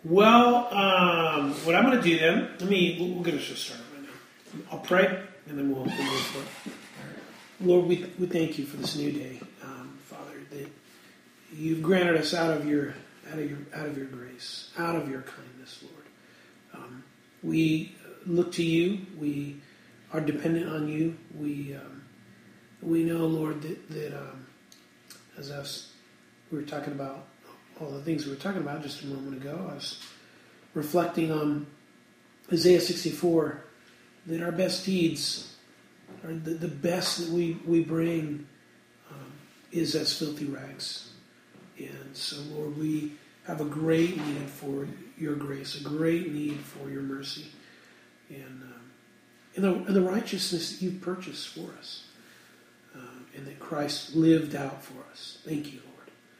Well, what I'm going to do then, we're going to just start right now. I'll pray, and then we'll move forward. Lord, we thank you for this new day, Father, that you've granted us out of your grace, out of your kindness, Lord. We look to you. We are dependent on you. We know, Lord, that as we were talking about all the things we were talking about just a moment ago, I was reflecting on Isaiah 64, that our best deeds, or the best that we bring is as filthy rags. And so, Lord, we have a great need for your grace, a great need for your mercy, and the righteousness that you've purchased for us, and that Christ lived out for us. Thank you, Lord.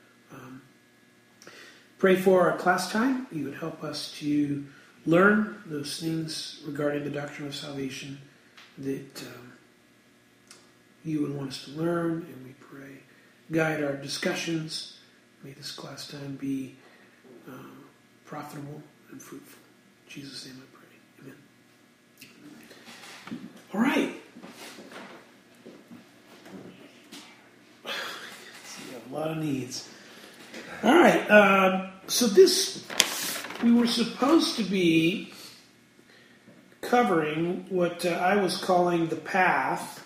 Pray for our class time. You would help us to learn those things regarding the doctrine of salvation that you would want us to learn, and we pray. Guide our discussions. May this class time be profitable and fruitful. In Jesus' name I pray. Amen. All right. You have a lot of needs. All right. So we were supposed to be covering what I was calling the path,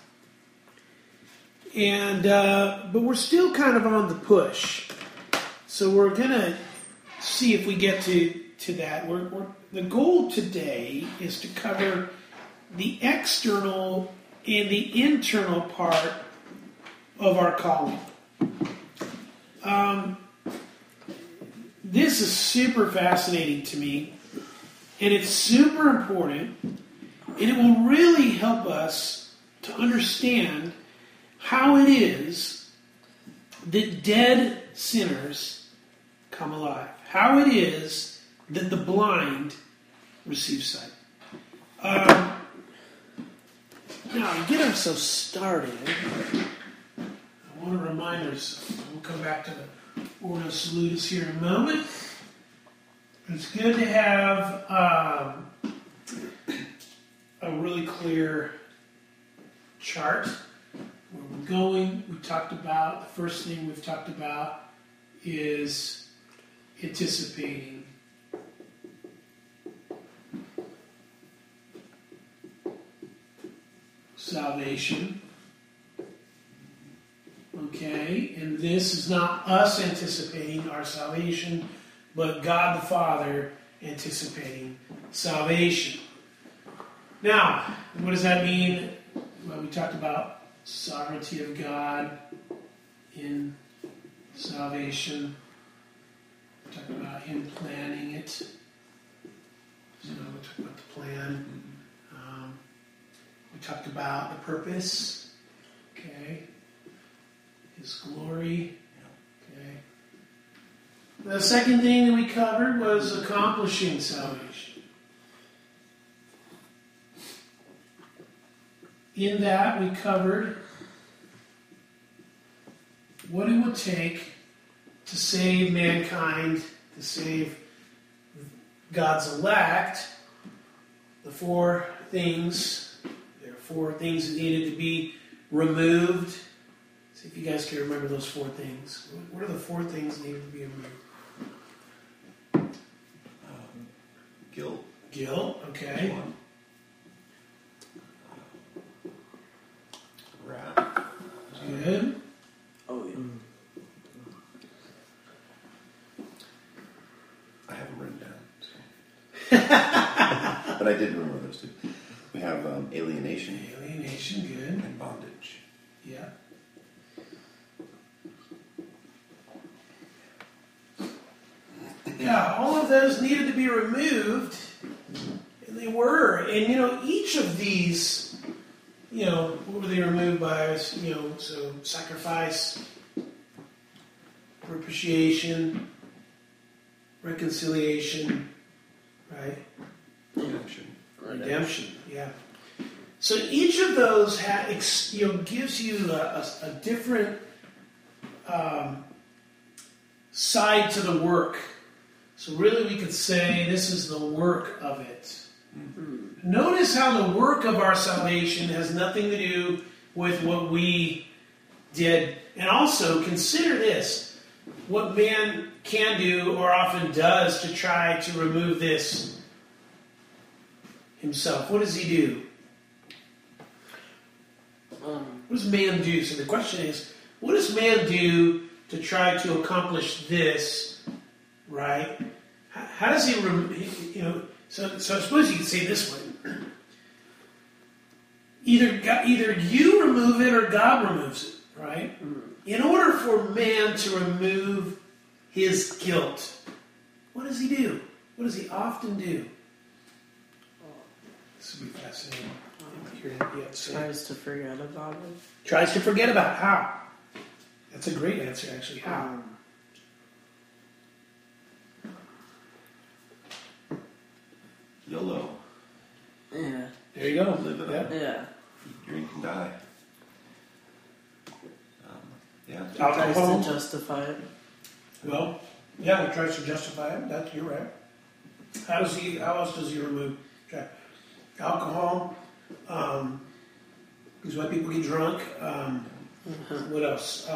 and but we're still kind of on the push. So we're gonna see if we get to that. The goal today is to cover the external and the internal part of our calling. This is super fascinating to me, and it's super important, and it will really help us to understand how it is that dead sinners come alive, how it is that the blind receive sight. Now, to get ourselves started, I want to remind ourselves, we'll come back to the Ordo Salutis here in a moment. It's good to have a really clear chart where we're going. We talked about, the first thing we've talked about is anticipating. Salvation. Okay, and this is not us anticipating our salvation, but God the Father anticipating salvation. Now, what does that mean? Well, we talked about sovereignty of God in salvation. We talked about Him planning it. So we talked about the plan. We talked about the purpose. Okay. His glory. Okay. The second thing that we covered was accomplishing salvation. In that, we covered what it would take to save mankind, to save God's elect. The four things. There are four things that needed to be removed. See if you guys can remember those four things. What are the four things that need to be removed? Guilt. Guilt, okay. Wrath. Good. Oh, yeah. I have them written down. So. But I did remember those two. We have alienation. Alienation, good. And bondage. Yeah. Yeah, all of those needed to be removed, and they were. And, each of these, what were they removed by? So sacrifice, propitiation, reconciliation, right? Redemption, yeah. So each of those gives you a different side to the work. So really we could say this is the work of it. Notice how the work of our salvation has nothing to do with what we did. And also consider this, what man can do or often does to try to remove this himself. What does he do? What does man do? So the question is, what does man do to try to accomplish this, right? How does he, so I suppose you could say this way. Either you remove it or God removes it, right? In order for man to remove his guilt, what does he do? What does he often do? This would be fascinating. Tries to forget about it. Tries to forget about it. How? That's a great answer, actually. How? YOLO. Yeah. There you go. Live it up. Yeah. Eat, drink, and die. Yeah. Tries Alcohol. to justify it. Well, yeah, he tries to justify it. You're right. How else does he remove alcohol? Because why people get drunk. What else?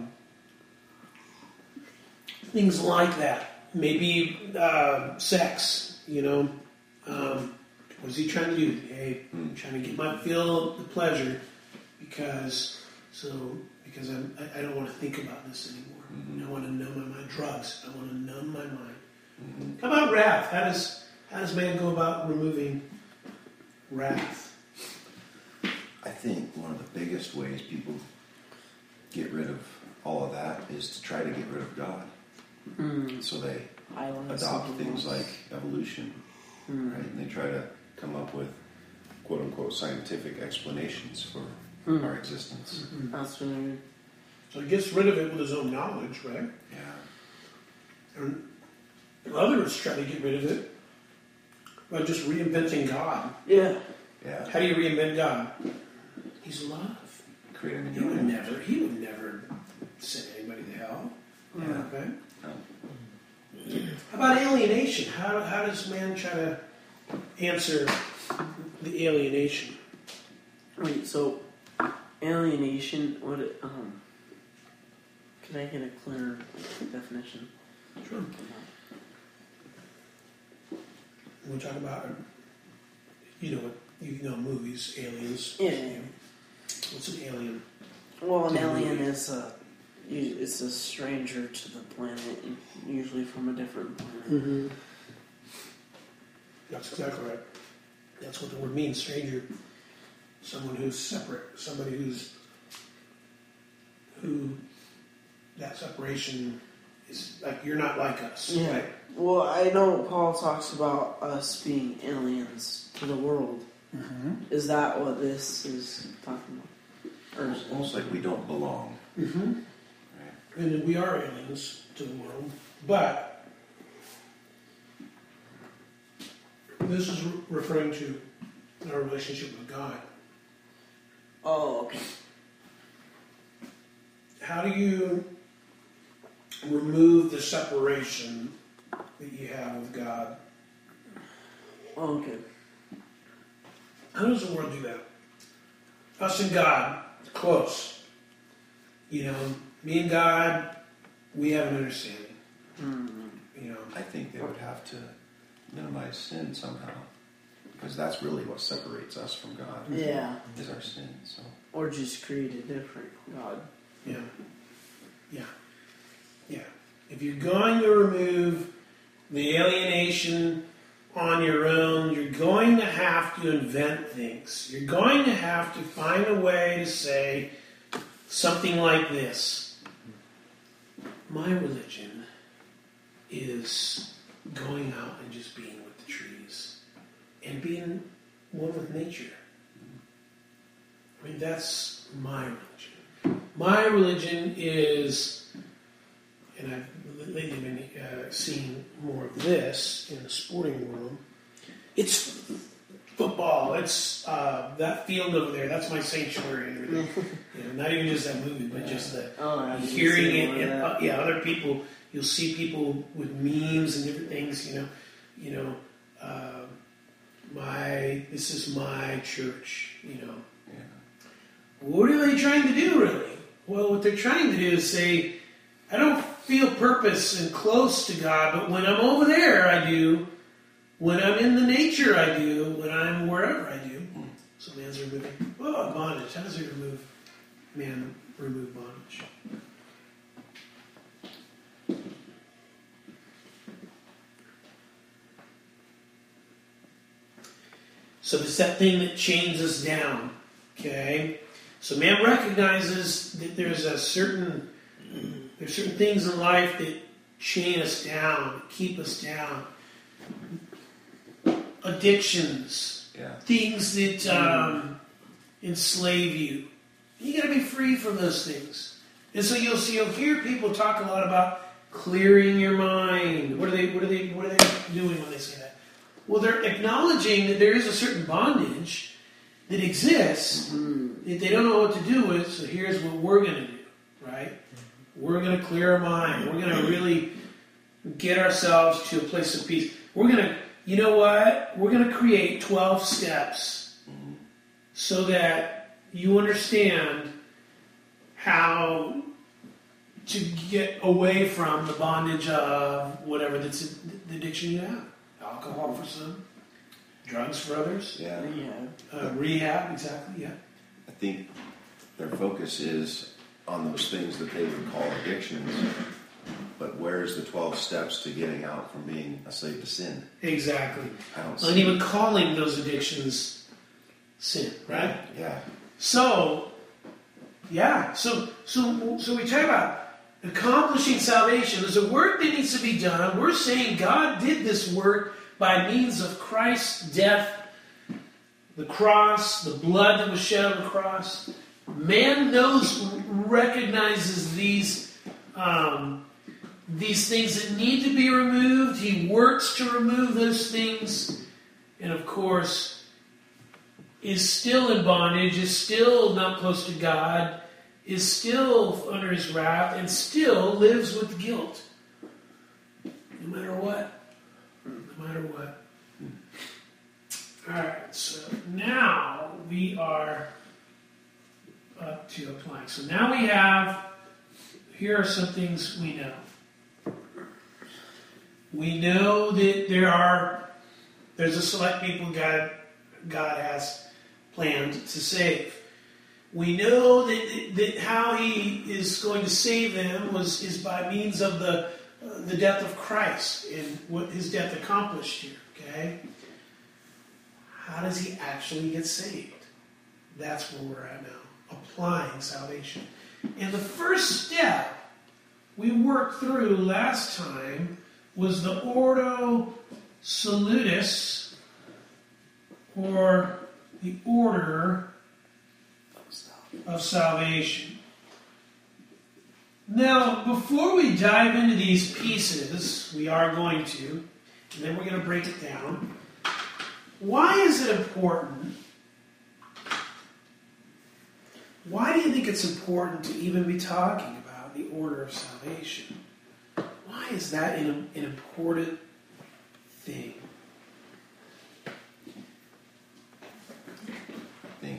Things like that. Maybe sex. What is he trying to do? Hey, I'm trying to feel the pleasure because I don't want to think about this anymore. I want to numb my mind. Drugs. I want to numb my mind. How about wrath? How does man go about removing wrath? I think one of the biggest ways people get rid of all of that is to try to get rid of God. So they adopt things like evolution, right? And they try to come up with quote-unquote scientific explanations for our existence. That's really So he gets rid of it with his own knowledge, right? Yeah. And others try to get rid of it by just reinventing God. Yeah. Yeah. How do you reinvent God? He's love. Create a He new would one. never send anybody to hell. Yeah. Okay. No. How about alienation? How does man try to answer the alienation? Wait, so alienation, what can I get a clearer definition? Sure. We'll talk about, movies, aliens. Yeah. What's an alien? Well, an alien is it's a stranger to the planet, and usually from a different planet. That's exactly right. That's what the word means, stranger. Someone who's separate. Somebody who that separation is like, you're not like us. Yeah. Right? Well, I know Paul talks about us being aliens to the world. Is that what this is talking about? Or It's almost like we don't belong. Mm-hmm. Right? And we are aliens to the world, but this is referring to our relationship with God. oh, okay. How do you remove the separation that you have with God? Oh, okay. How does the world do that? Us and God, close. Me and God, we have an understanding. I think they would have to minimize sin somehow, because that's really what separates us from God. Yeah. Is our sin. So Or just create a different God. Yeah. If you're going to remove the alienation on your own, you're going to have to invent things. You're going to have to find a way to say something like this. My religion is going out and just being with the trees and being one with nature. I mean, that's my religion. My religion is, and I've lately been seeing more of this in the sporting world, it's football. It's that field over there. That's my sanctuary and everything. Not even just that movie, but just the hearing it. And, other people, you'll see people with memes and different things. This is my church. Yeah. What are they trying to do, really? Well, what they're trying to do is say, I don't feel purpose and close to God, but when I'm over there, I do. When I'm in the nature, I do. When I'm wherever, I do. So man's removing bondage. How does man remove bondage? So it's that thing that chains us down. Okay? So man recognizes that there's certain things in life that chain us down, keep us down. Addictions, things that enslave you. You got to be free from those things. And so you'll hear people talk a lot about clearing your mind. What are they doing when they say that? Well, they're acknowledging that there is a certain bondage that exists that they don't know what to do with. So here's what we're going to do, right? We're going to clear our mind. We're going to really get ourselves to a place of peace. We're going to, you know what? We're going to create 12 steps so that you understand how to get away from the bondage of whatever the addiction you have. Alcohol for some, drugs for others. Yeah. Rehab, exactly, yeah. I think their focus is on those things that they would call addictions, but where's the 12 steps to getting out from being a slave to sin? Exactly. And even calling those addictions sin, right? Yeah. So we talk about accomplishing salvation. There's a work that needs to be done. We're saying God did this work by means of Christ's death, the cross, the blood that was shed on the cross. Man recognizes these things that need to be removed. He works to remove those things, and of course, is still in bondage, is still not close to God, is still under his wrath, and still lives with guilt. No matter what. No matter what. Alright, so now we are up to applying. So now we have, here are some things we know. We know that there's a select people God has planned to save. We know that how he is going to save them is by means of the death of Christ and what his death accomplished here. Okay? How does he actually get saved? That's where we're at now. Applying salvation. And the first step we worked through last time was the Ordo Salutis, or the order of salvation. Now, before we dive into these pieces, we are going to, and then we're going to break it down. Why is it important? Why do you think it's important to even be talking about the order of salvation? Why is that an important thing? I think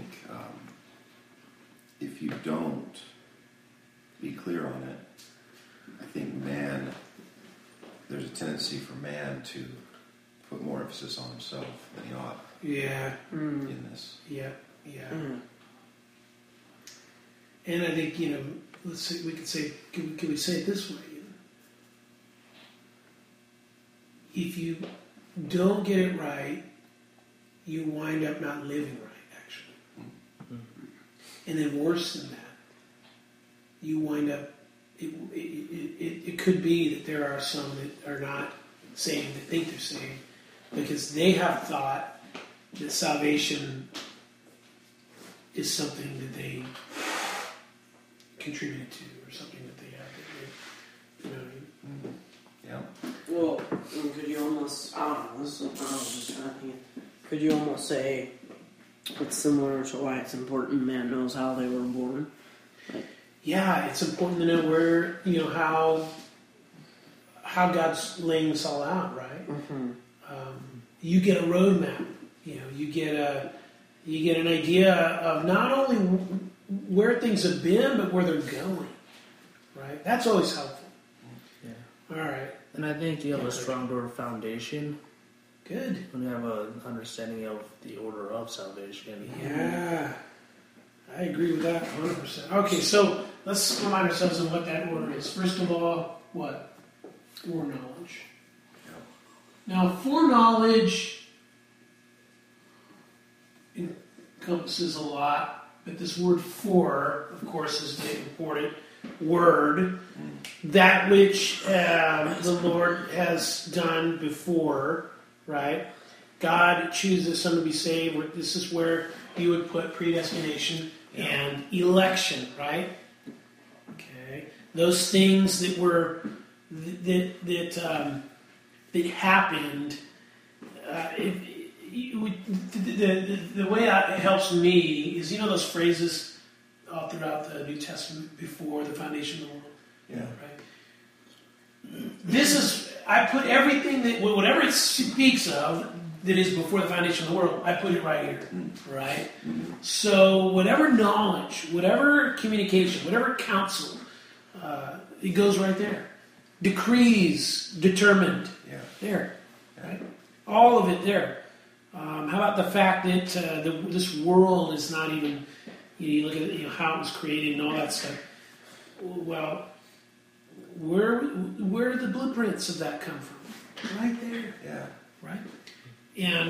if you don't be clear on it, I think there's a tendency for man to put more emphasis on himself than he ought. Yeah. In this. Yeah. And I think, let's say we could say, can we say it this way? If you don't get it right, you wind up not living right, actually. And then worse than that, you wind up, it could be that there are some that are not saved, that think they're saved, because they have thought that salvation is something that they contributed to, or something that they have. You know what I mean? Yeah. Well, could you almost, I don't know, I was just trying to think, could you almost say it's similar to why it's important man knows how they were born? Yeah, it's important to know where, how how God's laying this all out, right? You get a roadmap. You get an idea of not only where things have been, but where they're going. Right? That's always helpful. Yeah. All right. And I think you have a stronger foundation. Good. When you have an understanding of the order of salvation. Yeah. I agree with that 100%. Okay, so let's remind ourselves of what that order is. First of all, what? Foreknowledge. Now, foreknowledge encompasses a lot, but this word "fore," of course, is the important word. That which the Lord has done before, right? God chooses some to be saved. This is where you would put predestination and election, right? Okay, those things that were that happened. The way it helps me is, those phrases all throughout the New Testament before the foundation of the world. Yeah. Right. This is, I put everything whatever it speaks of that is before the foundation of the world, I put it right here. Right? So whatever knowledge, whatever communication, whatever counsel, it goes right there. Decrees, determined. Yeah. There. Right? All of it there. How about the fact that this world is not even, you look at how it was created and all that stuff. Well, where did the blueprints of that come from? Right there. Yeah. Right? And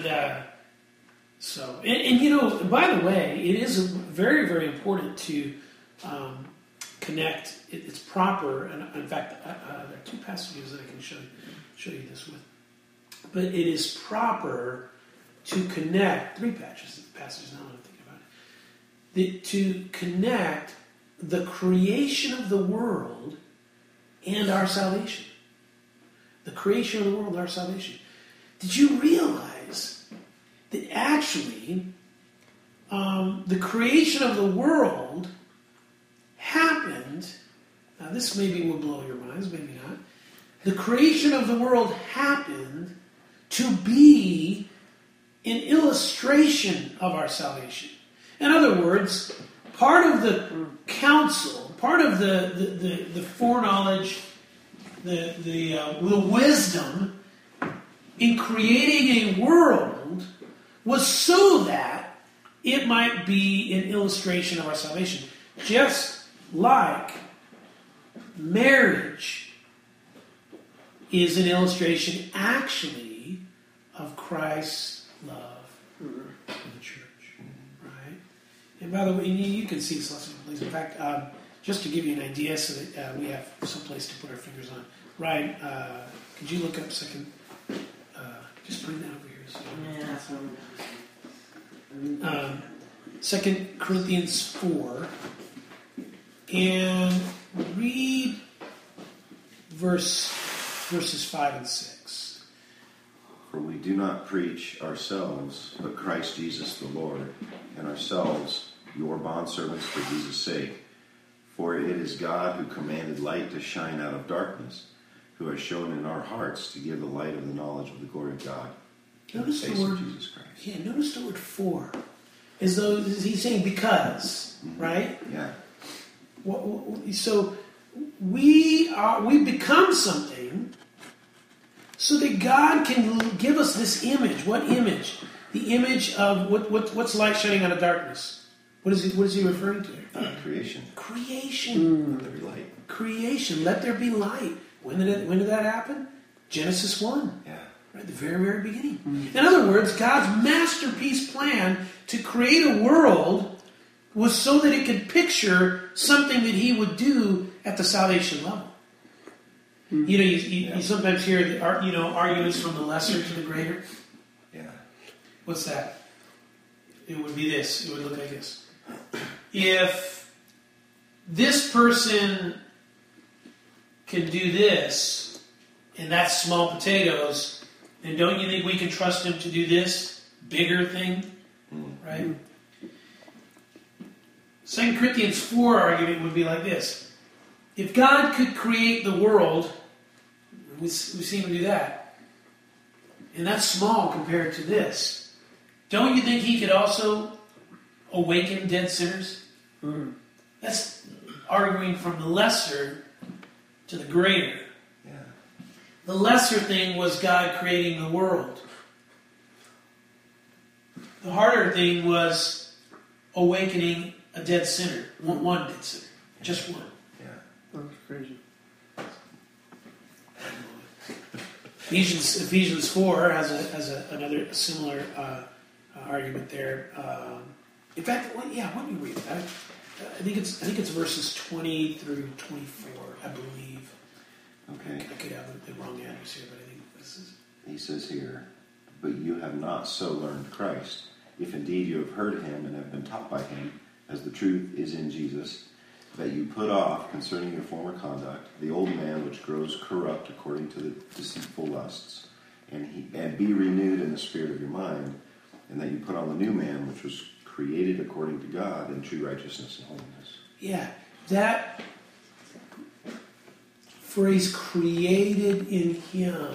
by the way, it is very, very important to connect. It's proper, and in fact, there are two passages that I can show you this with. But it is proper to connect, three passages now that I'm thinking about it, to connect the creation of the world and our salvation. The creation of the world and our salvation. Did you realize that actually the creation of the world happened? Now this maybe will blow your minds, maybe not. The creation of the world happened to be an illustration of our salvation. In other words, part of the counsel, part of the foreknowledge, the wisdom in creating a world was so that it might be an illustration of our salvation. Just like marriage is an illustration, actually, of Christ's love for the church. Right? And by the way, you can see this lesson in place. In fact, just to give you an idea so that we have some place to put our fingers on. Ryan, could you look up second? Just bring that over here. So 2 Corinthians 4. And read verses 5 and 6. For we do not preach ourselves, but Christ Jesus the Lord, and ourselves your bondservants for Jesus' sake. For it is God who commanded light to shine out of darkness, who has shown in our hearts to give the light of the knowledge of the glory of God. Notice in the face of Jesus Christ. Yeah, notice the word for. As though he's saying because, right? Yeah. So we become something so that God can give us this image. What image? The image of what's light shining out of darkness? What is he referring to? Creation. Creation. Let there be light. Creation. Let there be light. When did that happen? Genesis 1. Yeah. Right, the very, very beginning. In other words, God's masterpiece plan to create a world was so that it could picture something that he would do at the salvation level. You sometimes hear the arguments from the lesser to the greater. Yeah. What's that? It would be this. It would look like this. If this person can do this, and that's small potatoes, then don't you think we can trust him to do this bigger thing? Right? 2 Corinthians 4 argument would be like this. If God could create the world, We seem to do that. And that's small compared to this. Don't you think he could also awaken dead sinners? That's arguing from the lesser to the greater. Yeah. The lesser thing was God creating the world. The harder thing was awakening a dead sinner. One dead sinner. Just one. Yeah. That's crazy. Ephesians 4 has another similar argument there. In fact, what do you read? I think it's verses 20 through 24, I believe. Okay. I could have the wrong address here, but I think this is. He says here, but you have not so learned Christ, if indeed you have heard him and have been taught by him, as the truth is in Jesus, that you put off concerning your former conduct the old man which grows corrupt according to the deceitful lusts, and be renewed in the spirit of your mind, and that you put on the new man which was created according to God in true righteousness and holiness. Yeah, that phrase "created in Him"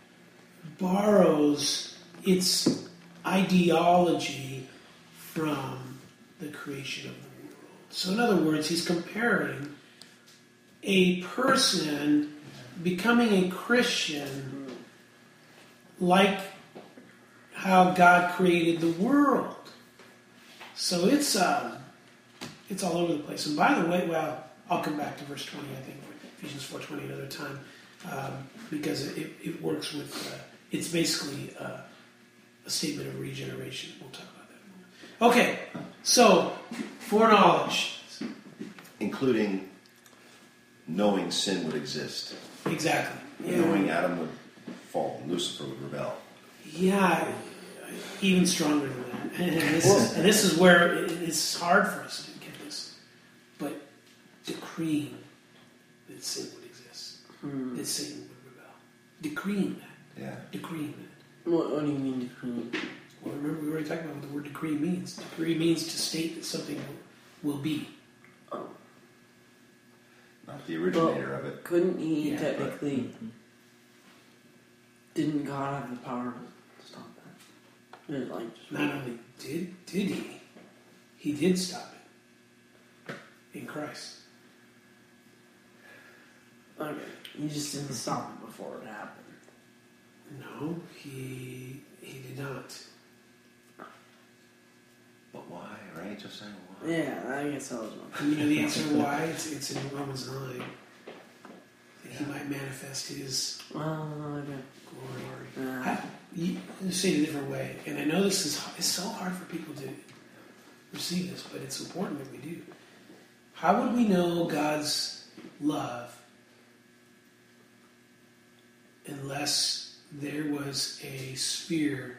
borrows its ideology from the creation of the world. So in other words, he's comparing a person becoming a Christian like how God created the world. So it's all over the place. And by the way, I'll come back to verse 20, I think, Ephesians 4:20 another time, because it works with, it's basically a statement of regeneration. We'll talk about that in a moment. Okay, so foreknowledge. Including knowing sin would exist. Exactly. Yeah. Knowing Adam would fall, Lucifer would rebel. Yeah, even stronger than that. And this is where it's hard for us to get this. But decreeing that sin would exist, that Satan would rebel. Decreeing that. Yeah. Decreeing that. What do you mean decreeing? Well, remember we already talked about what the word decree means. Decree means to state that something will be. Oh. Not the originator of it. Couldn't he Yeah, technically... Didn't God have the power to stop that? It, like, just Not only did he did stop it in Christ. Okay. He just didn't stop it before it happened. No, he did not. But why, right? Just saying why. Yeah, I guess that was one. And you know the answer why? It's in Romans 9. That he might manifest his Well, okay. glory. You say it a different way. And I know this is it's so hard for people to receive this, but it's important that we do. How would we know God's love unless there was a sphere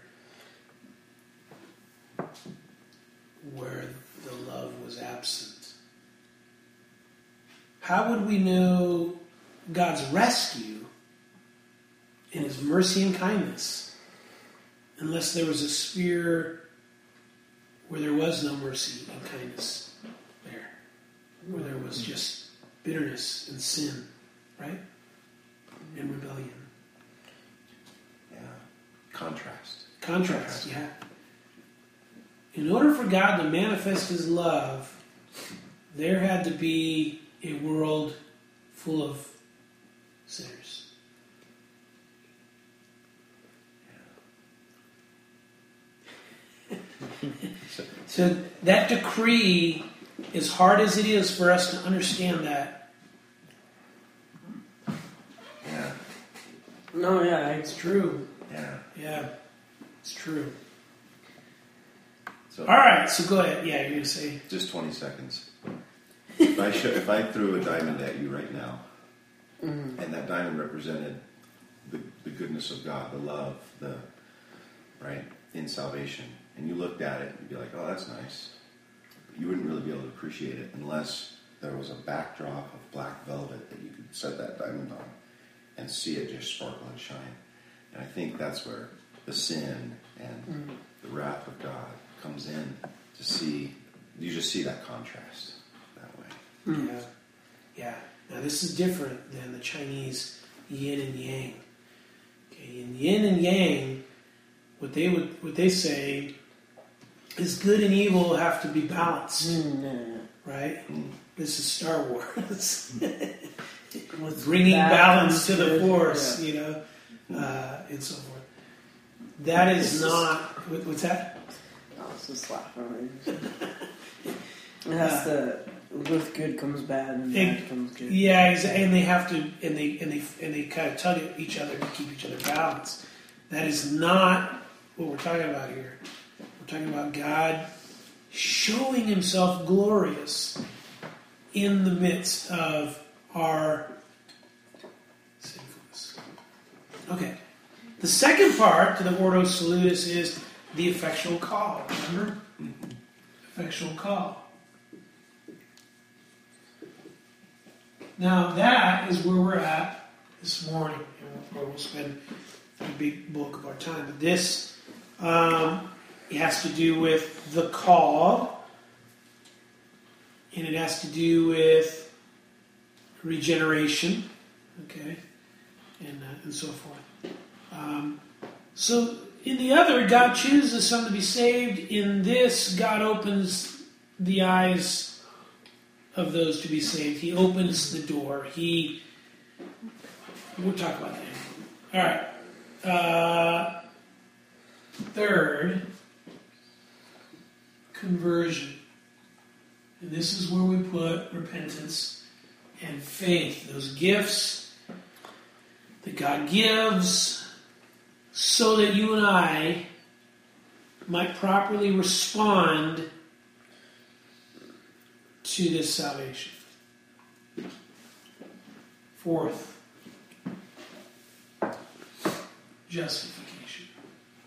where the love was absent? How would we know God's rescue and His mercy and kindness unless there was a sphere where there was no mercy and kindness there, where there was just bitterness and sin, right? And rebellion. Yeah. Contrast. Contrast, yeah. In order for God to manifest His love, there had to be a world full of sinners. So that decree, as hard as it is for us to understand that, Yeah. No, yeah, it's true. Yeah. Yeah, it's true. So All right, so go ahead. Yeah, you're going to say... just 20 seconds. If I threw a diamond at you right now, and that diamond represented the goodness of God, the love, right, in salvation, and you looked at it, you'd be like, oh, that's nice. But you wouldn't really be able to appreciate it unless there was a backdrop of black velvet that you could set that diamond on and see it just sparkle and shine. And I think that's where the sin and the wrath of God comes in to see. You just see that contrast that way. Yeah. Now, this is different than the Chinese yin and yang. Okay, in yin and yang, what they say is good and evil have to be balanced, right? This is Star Wars, bringing balance to the Force, and so forth. That is not. What's that? I was just laughing. That's with good comes bad and bad comes good. Yeah, and they have to, and they kind of tug at each other to keep each other balanced. That is not what we're talking about here. We're talking about God showing Himself glorious in the midst of our sinfulness. Okay. The second part to the Ordo Salutis is the effectual call. Remember? Effectual call. Now that is where we're at this morning, and where we'll spend a big bulk of our time. But this it has to do with the call, and it has to do with regeneration, okay, and so forth. So in the other, God chooses some to be saved. In this, God opens the eyes of those to be saved. He opens the door. We'll talk about that. All right. Third, conversion. And this is where we put repentance and faith. Those gifts that God gives so that you and I might properly respond to this salvation. Fourth, justification.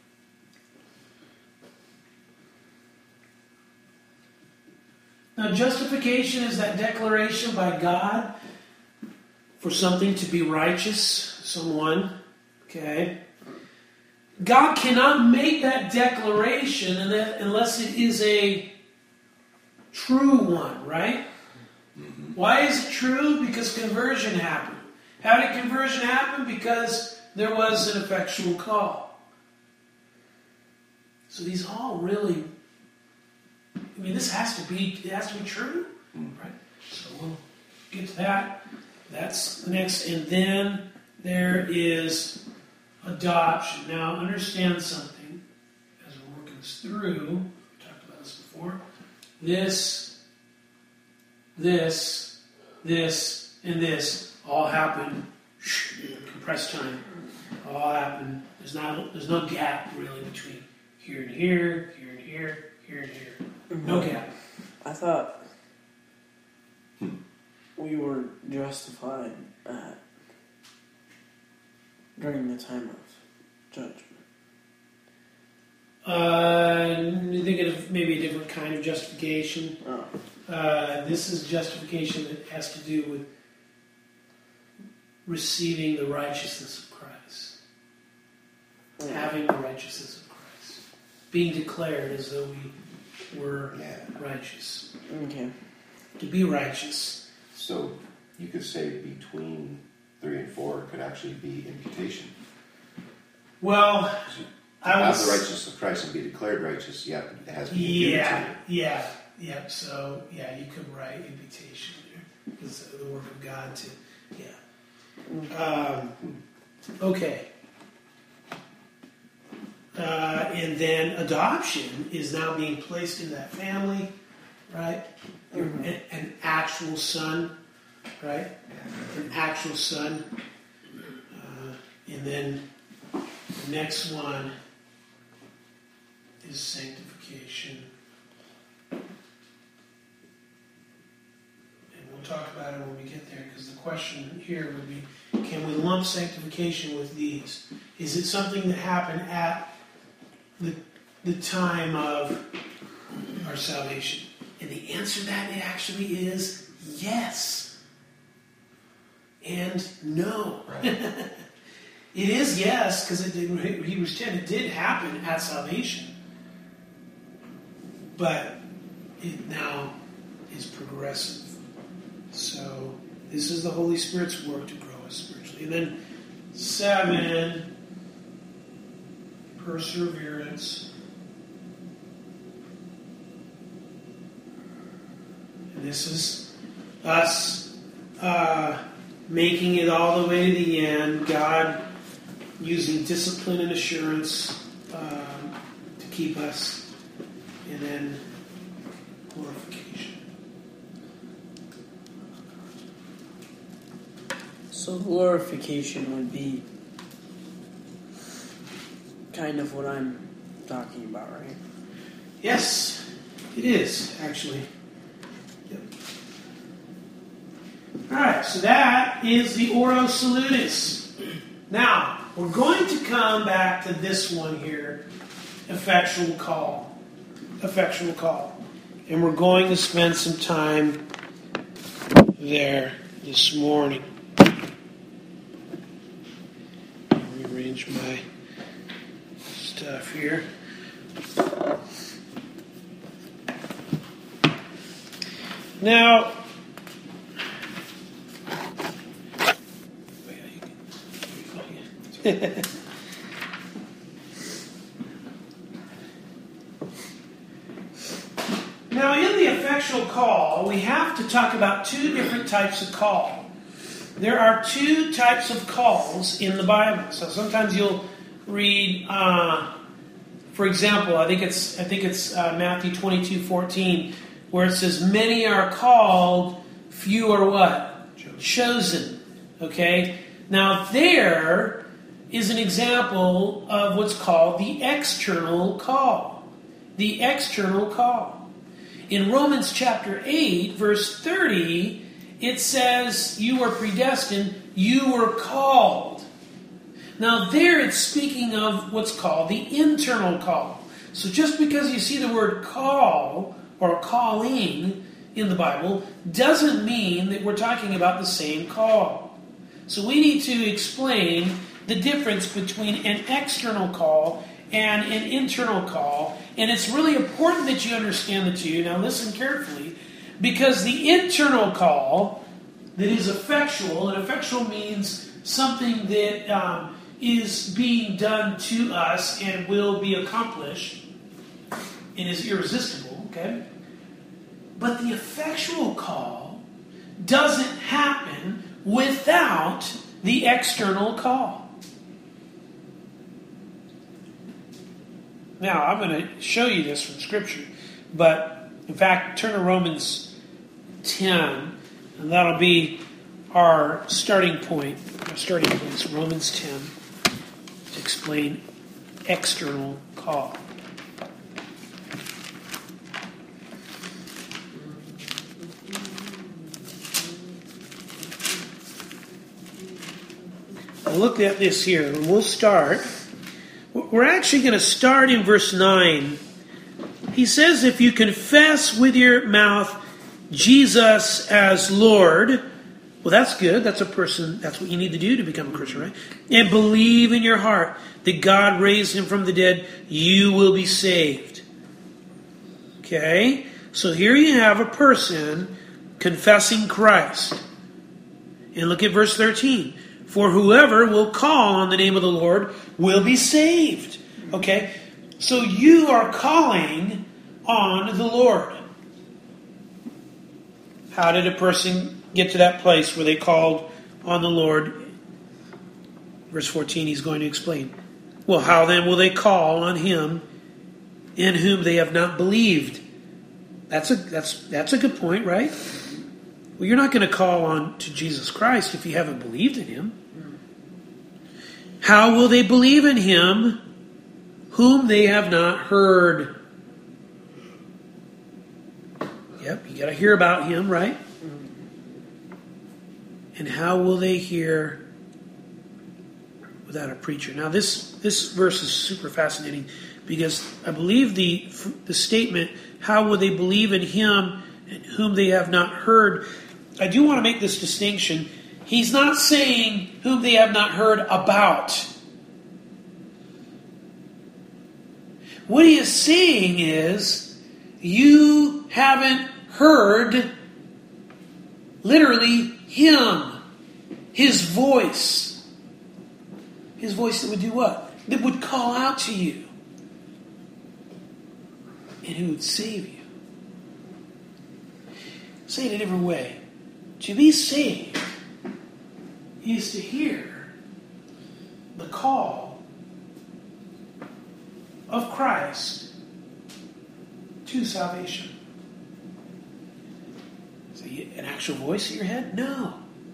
Now, justification is that declaration by God for something to be righteous, someone, okay? God cannot make that declaration unless it is a true one, right? Mm-hmm. Why is it true? Because conversion happened. How did conversion happen? Because there was an effectual call. So these all really, this has to be true, right? So we'll get to that. That's the next. And then there is adoption. Now understand something as we're working this through. We talked about this before. This, and this all happen in compressed time. All happen. There's no gap really between here and here, here and here, here and here. No gap. I thought we were justified during the time of judgment. You're thinking of maybe a different kind of justification. This is justification that has to do with receiving the righteousness of Christ. Having the righteousness of Christ. Being declared as though we were righteous. Okay. To be righteous. So you could say between 3 and 4 could actually be imputation. Well, to have the righteousness of Christ and be declared righteous, it has to be imputed. Yeah. So, you could write imputation there. It's the work of God to, okay. And then adoption is now being placed in that family, right? Mm-hmm. An actual son, right? An actual son. And then the next one is sanctification. And we'll talk about it when we get there, because the question here would be, can we lump sanctification with these? Is it something that happened at the time of our salvation? And the answer to that actually is yes and no. Right. It is yes, because Hebrews 10, it did happen at salvation. But it now is progressive. So this is the Holy Spirit's work to grow us spiritually. And then 7, perseverance. And this is us making it all the way to the end. God using discipline and assurance to keep us. And then glorification. So glorification would be kind of what I'm talking about, right? Yes, it is, actually. Yep. Alright, so that is the Oro Salutis. Now, we're going to come back to this one here, effectual call. Effectual call. And we're going to spend some time there this morning. Rearrange my stuff here. Now, now in the effectual call, we have to talk about two different types of call. There are two types of calls in the Bible. So sometimes you'll read, for example, I think it's Matthew 22:14, where it says, "Many are called, few are what? Chosen." Okay? Now there is an example of what's called the external call. The external call. In Romans chapter 8, verse 30, it says, "You were predestined, you were called." Now there it's speaking of what's called the internal call. So just because you see the word call or calling in the Bible doesn't mean that we're talking about the same call. So we need to explain the difference between an external call and an internal call. And it's really important that you understand the two. Now listen carefully, because the internal call that is effectual, and effectual means something that is being done to us and will be accomplished and is irresistible, okay? But the effectual call doesn't happen without the external call. Now, I'm going to show you this from Scripture, but in fact, turn to Romans 10, and that'll be our starting point. Our starting point is Romans 10 to explain external call. We'll look at this here, and we'll start. We're actually going to start in verse 9. He says, "If you confess with your mouth Jesus as Lord," well, that's good. That's what you need to do to become a Christian, right? "And believe in your heart that God raised him from the dead, you will be saved." Okay? So here you have a person confessing Christ. And look at verse 13. "For whoever will call on the name of the Lord will be saved." Okay? So you are calling on the Lord. How did a person get to that place where they called on the Lord? Verse 14, he's going to explain. "Well, how then will they call on him in whom they have not believed?" That's a good point, right? Well, you're not going to call on to Jesus Christ if you haven't believed in him. "How will they believe in him whom they have not heard?" Yep, you got to hear about him, right? "And how will they hear without a preacher?" Now, this verse is super fascinating because I believe the statement, "How will they believe in him whom they have not heard?" I do want to make this distinction. He's not saying whom they have not heard about. What he is saying is, you haven't heard, literally, him, his voice. His voice that would do what? That would call out to you. And who would save you. Say it a different way. To be saved is to hear the call of Christ to salvation. Is it an actual voice in your head? No.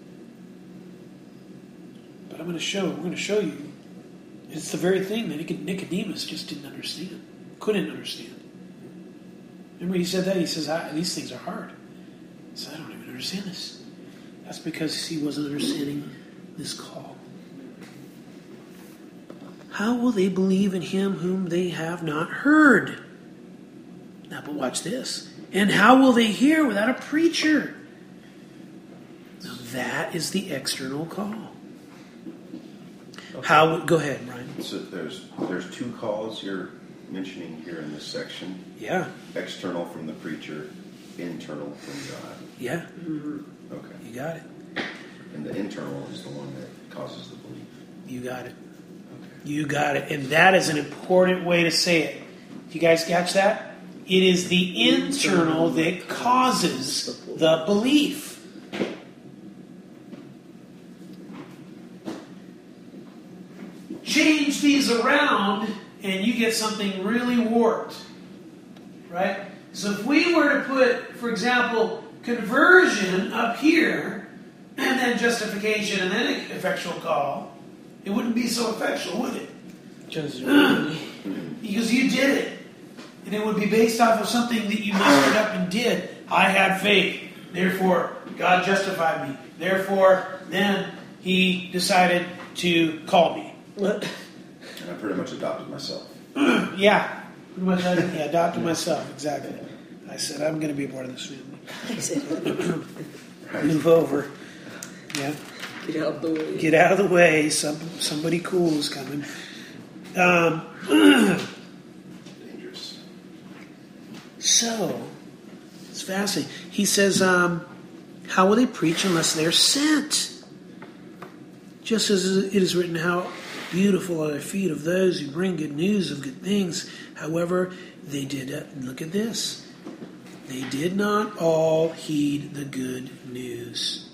But we're going to show you. It's the very thing that Nicodemus just didn't understand. Couldn't understand. Remember he said that? He says, these things are hard. He said, I don't even understand this. That's because he wasn't understanding this call. How will they believe in him whom they have not heard? Now, but watch this. And how will they hear without a preacher? Now, that is the external call. Okay. Go ahead, Brian. So there's two calls you're mentioning here in this section. Yeah. External from the preacher, internal from God. Yeah. Mm-hmm. Okay. You got it. And the internal is the one that causes the belief. You got it. Okay. You got it. And that is an important way to say it. You guys catch that? It is the internal that causes the belief. Change these around and you get something really warped. Right? So if we were to put, for example, conversion up here, and then justification, and then effectual call, it wouldn't be so effectual, would it? Because you did it. And it would be based off of something that you mustered up and did. I had faith. Therefore, God justified me. Therefore, then He decided to call me. And I pretty much adopted myself. Yeah. Pretty much I adopted myself. Exactly. I said, I'm going to be a part of this family. Move over. Yeah. Get out of the way. Get out of the way. Somebody cool is coming. Dangerous. So, it's fascinating. He says, how will they preach unless they're sent? Just as it is written, how beautiful are the feet of those who bring good news of good things. However, they did, look at this. They did not all heed the good news.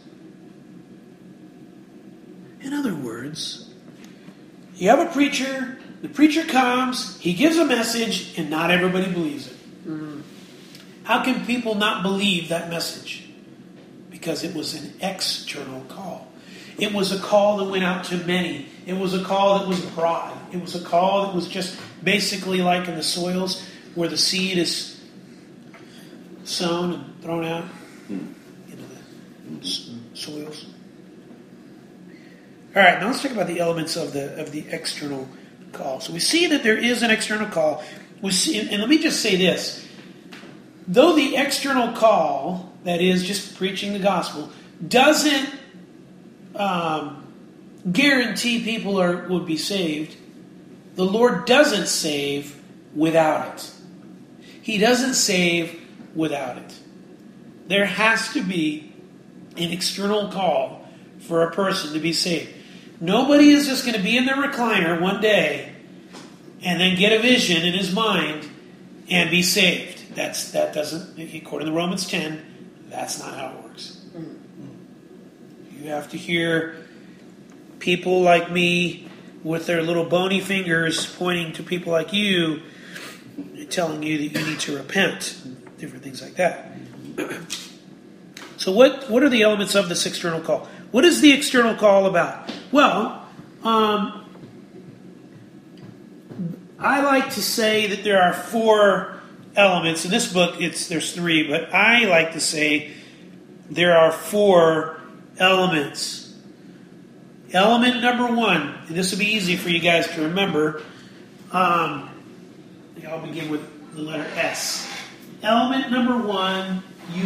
In other words, you have a preacher, the preacher comes, he gives a message, and not everybody believes it. Mm-hmm. How can people not believe that message? Because it was an external call. It was a call that went out to many. It was a call that was broad. It was a call that was just basically like in the soils where the seed is sown and thrown out into the soils. All right, now let's talk about the elements of the external call. So we see that there is an external call. We see, and let me just say this. Though the external call, that is just preaching the gospel, doesn't guarantee people would be saved, the Lord doesn't save without it. He doesn't save without it. There has to be an external call for a person to be saved. Nobody is just going to be in their recliner one day and then get a vision in his mind and be saved. That doesn't, according to Romans 10, that's not how it works. You have to hear people like me with their little bony fingers pointing to people like you, telling you that you need to repent, different things like that. So what are the elements of this external call? What is the external call about? Well, I like to say that there are 4 elements. In this book, there's 3, but I like to say there are 4 elements. Element number 1, and this will be easy for you guys to remember. I'll begin with the letter S. Element number 1,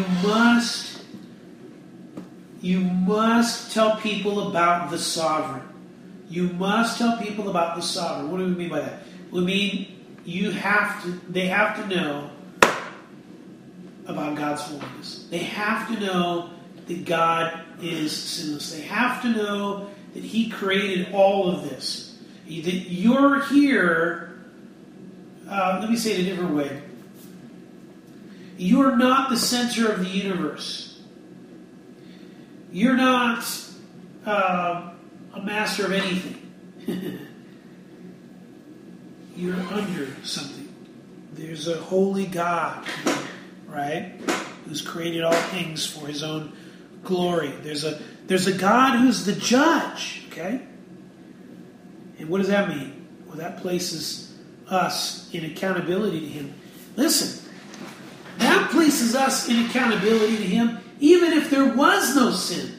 you must tell people about the sovereign. You must tell people about the sovereign. What do we mean by that? We mean they have to know about God's holiness. They have to know that God is sinless. They have to know that He created all of this. That you're here, let me say it a different way. You're not the center of the universe. You're not a master of anything. You're under something. There's a holy God, right, who's created all things for his own glory. There's a God who's the judge, okay? And what does that mean? Well, that places us in accountability to him. Listen, that places us in accountability to him even if there was no sin.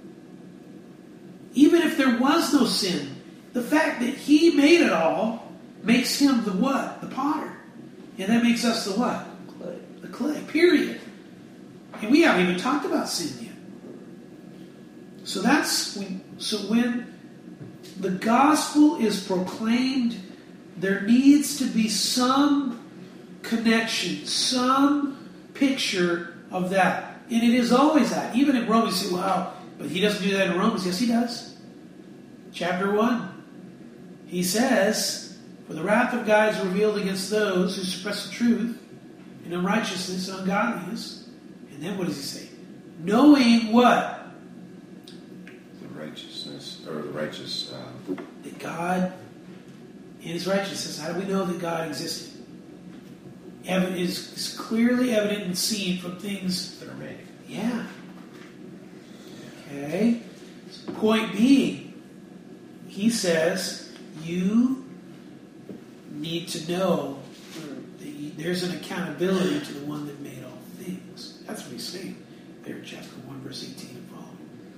Even if there was no sin. The fact that he made it all makes him the what? The potter. And that makes us the what? Clay. The clay, period. And we haven't even talked about sin yet. So when the gospel is proclaimed, there needs to be some connection, some picture of that. And it is always that. Even in Romans, you say, wow, but he doesn't do that in Romans. Yes, he does. Chapter 1. He says, for the wrath of God is revealed against those who suppress the truth in unrighteousness and ungodliness. And then what does he say? Knowing what? The righteousness, or the righteous... That God, in his righteousness, how do we know that God existed? Is clearly evident and seen from things that are made. Yeah. Okay. Point being, he says, you need to know that there's an accountability to the one that made all things. That's what he's saying there in chapter 1, verse 18 and following.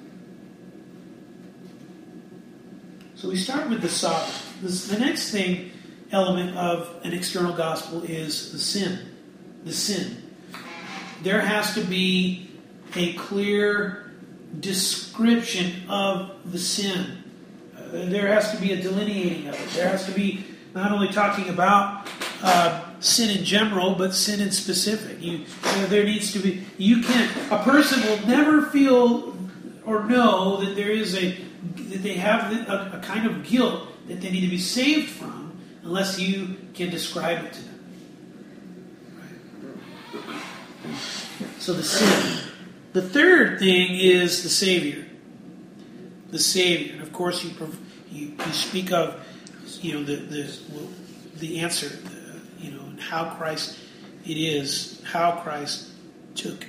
So we start with the sovereign. The next element of an external gospel is the sin. The sin. There has to be a clear description of the sin. There has to be a delineating of it. There has to be not only talking about sin in general, but sin in specific. There needs to be. A person will never feel or know that that they have a kind of guilt that they need to be saved from, unless you can describe it to them. Right? So the sin. The third thing is the Savior. The Savior. And of course, you speak of the answer, and how Christ how Christ took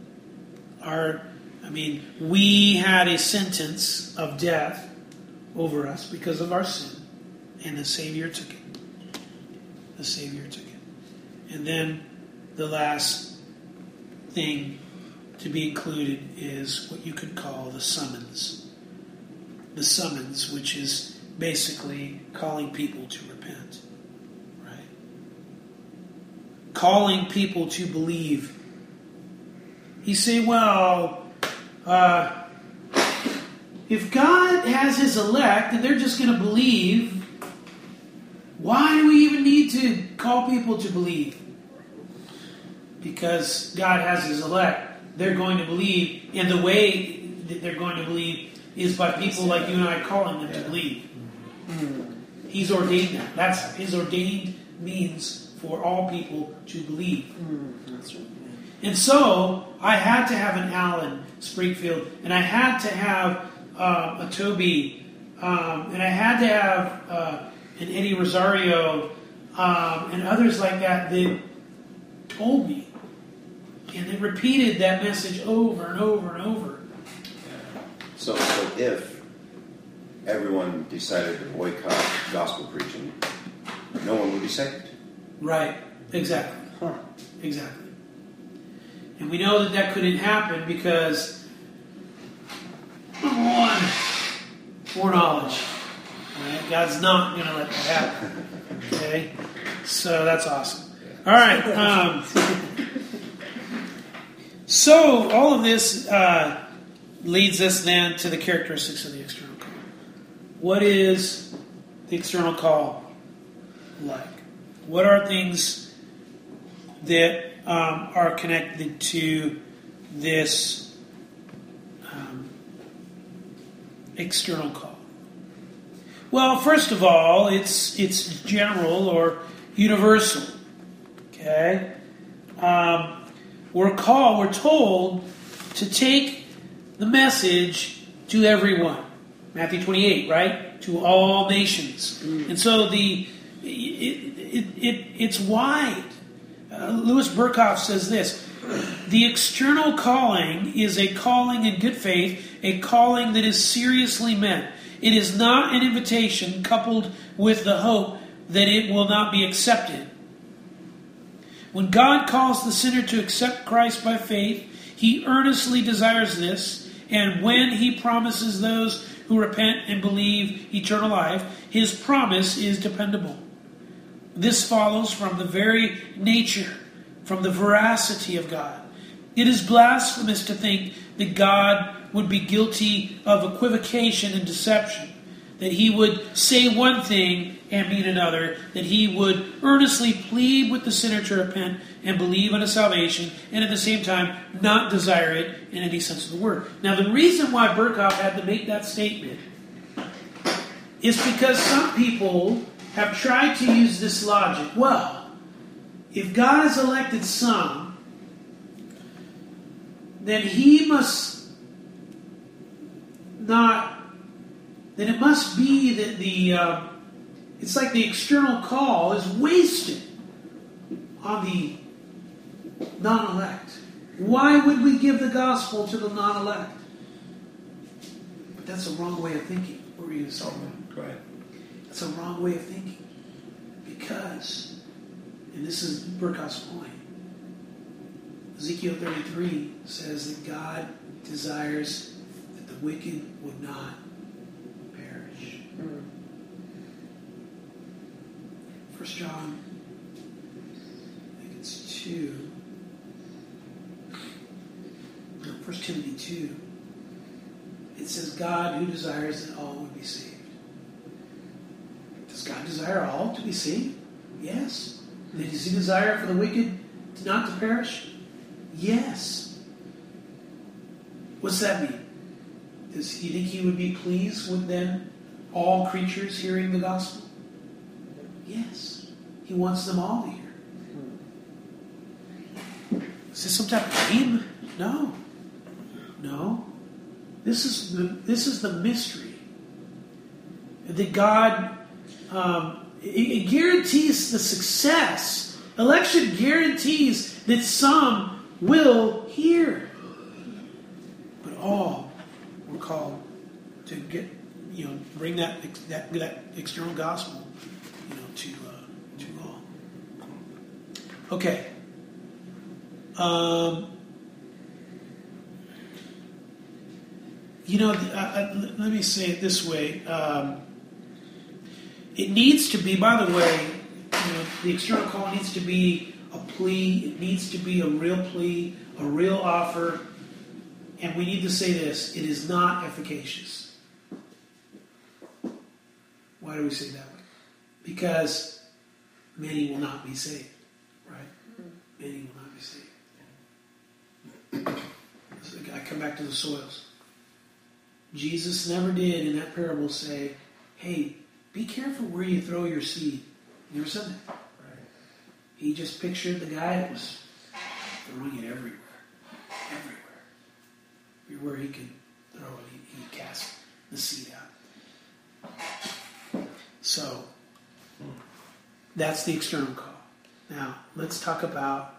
we had a sentence of death over us because of our sin, and the Savior took it. The Savior took it. And then the last thing to be included is what you could call the summons. The summons, which is basically calling people to repent. Right? Calling people to believe. You say, well, if God has his elect and they're just going to believe, why do we even need to call people to believe? Because God has his elect. They're going to believe, and the way that they're going to believe is by people like you and I calling them to believe. He's ordained that. That's his ordained means for all people to believe. That's right. And so I had to have an Alan Springfield, and I had to have a Toby, and I had to have an Eddie Rosario, and others like that told me. And they repeated that message over and over and over. So if everyone decided to boycott gospel preaching, no one would be saved. Right. Exactly. Exactly. And we know that couldn't happen because, number one, foreknowledge. Right? God's not going to let that happen. Okay? So that's awesome. All right. So all of this leads us then to the characteristics of the external call. What is the external call like? What are things that are connected to this external call? Well, first of all, it's general or universal. Okay? We're told to take the message to everyone. Matthew 28, right? To all nations. And so it's wide. Louis Berkhoff says this: the external calling is a calling in good faith, a calling that is seriously meant. It is not an invitation coupled with the hope that it will not be accepted. When God calls the sinner to accept Christ by faith, He earnestly desires this, and when He promises those who repent and believe eternal life, His promise is dependable. This follows from the very nature, from the veracity of God. It is blasphemous to think that God would be guilty of equivocation and deception, that He would say one thing and mean another, that He would earnestly plead with the sinner to repent and believe unto salvation, and at the same time not desire it in any sense of the word. Now, the reason why Berkhoff had to make that statement is because some people have tried to use this logic. Well, if God has elected some, then He must not, then it must be that it's like the external call is wasted on the non-elect. Why would we give the gospel to the non-elect? But that's a wrong way of thinking. What were you saying? Go ahead. That's a wrong way of thinking. Because, and this is Berkhoff's point, Ezekiel 33 says that God desires that the wicked would not perish. 1 John, I think it's 2. No, 1 Timothy 2. It says, God who desires that all would be saved. Does God desire all to be saved? Yes. Does He desire for the wicked not to perish? Yes. What's that mean? Does He think He would be pleased with then all creatures hearing the gospel? Yes. He wants them all to hear. Is this some type of game? No. No. This is the mystery. That God, it guarantees the success. Election guarantees that some will hear. But all were called to get, bring that external gospel, to all. Okay. Let me say it this way. It needs to be, by the way, the external call needs to be a plea. It needs to be a real plea, a real offer. And we need to say this: it is not efficacious. Why do we say it that way? Because many will not be saved. Right? Many will not be saved. So I come back to the soils. Jesus never did in that parable say, hey, be careful where you throw your seed. He never said that. Right. He just pictured the guy that was throwing it everywhere. Everywhere. Everywhere he could throw it, he cast the seed out. So, that's the external call. Now, let's talk about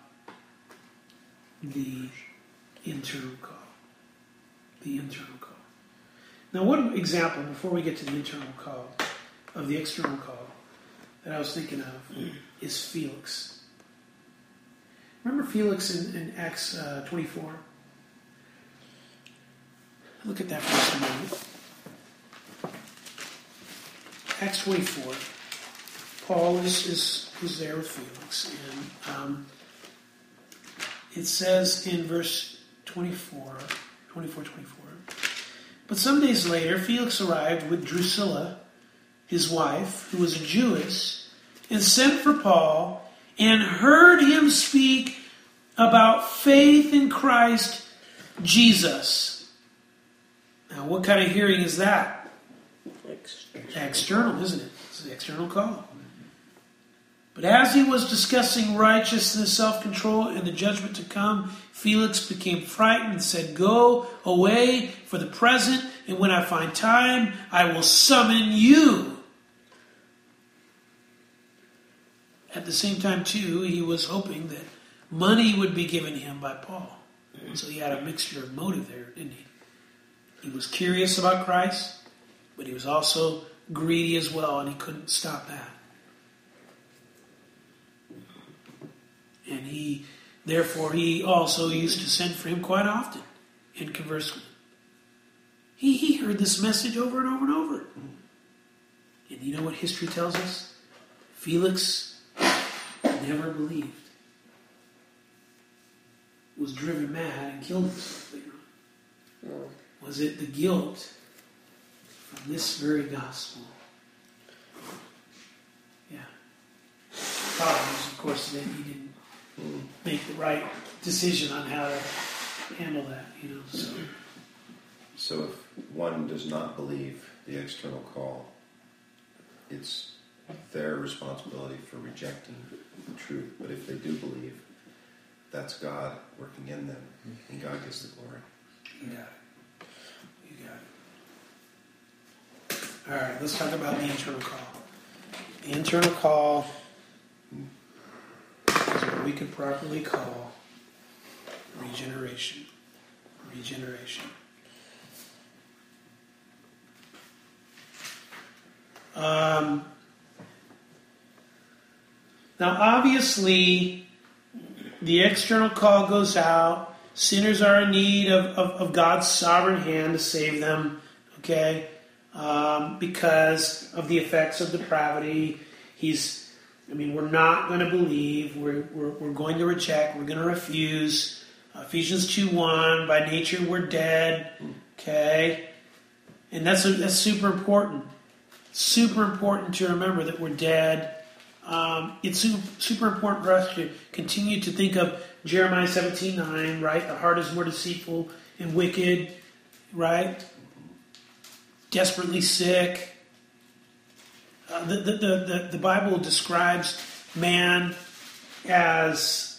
the internal call. The internal call. Now, one example, before we get to the internal call, of the external call, that I was thinking of, is Felix. Remember Felix in Acts 24? Look at that for just a moment. Acts 24. Paul is there with Felix, and it says in verse 24, but some days later, Felix arrived with Drusilla, his wife, who was a Jewess, and sent for Paul and heard him speak about faith in Christ Jesus. Now, what kind of hearing is that? External, isn't it? It's the external call. But as he was discussing righteousness, self-control, and the judgment to come, Felix became frightened and said, "Go away for the present, and when I find time, I will summon you." At the same time, too, he was hoping that money would be given him by Paul. So he had a mixture of motive there, didn't he? He was curious about Christ, but he was also greedy as well, and he couldn't stop that. And therefore, he also used to send for him quite often and converse with him. He heard this message over and over and over. And you know what history tells us? Felix never believed. Was driven mad and killed himself later on. Was it the guilt from this very gospel? Yeah. The problem is, of course, that he didn't make the right decision on how to handle that, So if one does not believe the external call, it's their responsibility for rejecting the truth. But if they do believe, that's God working in them, and God gets the glory. You got it. All right, let's talk about the internal call. The internal call is what we could properly call regeneration. Regeneration. Now, obviously, the external call goes out. Sinners are in need of God's sovereign hand to save them, okay? Because of the effects of depravity. We're not going to believe. We're going to reject. We're going to refuse. Ephesians 2:1, by nature we're dead, okay? And that's super important. Super important to remember that we're dead. It's super important for us to continue to think of Jeremiah 17:9, right? The heart is more deceitful and wicked, right? Desperately sick. The Bible describes man as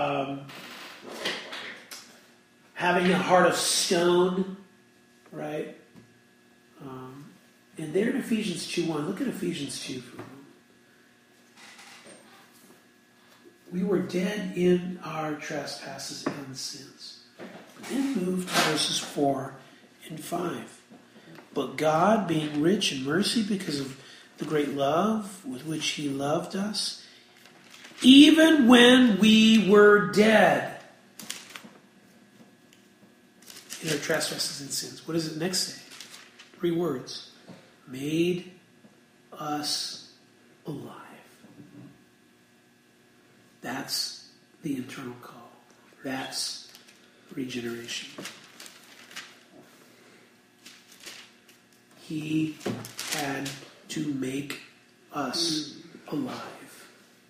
having a heart of stone, right? And there in Ephesians 2:1, look at Ephesians 2 for a moment. We were dead in our trespasses and sins. But then move to verses 4 and 5. But God, being rich in mercy because of the great love with which He loved us, even when we were dead in our trespasses and sins. What does it next say? 3 words. Made us alive. That's the internal call. That's regeneration. He had to make us alive.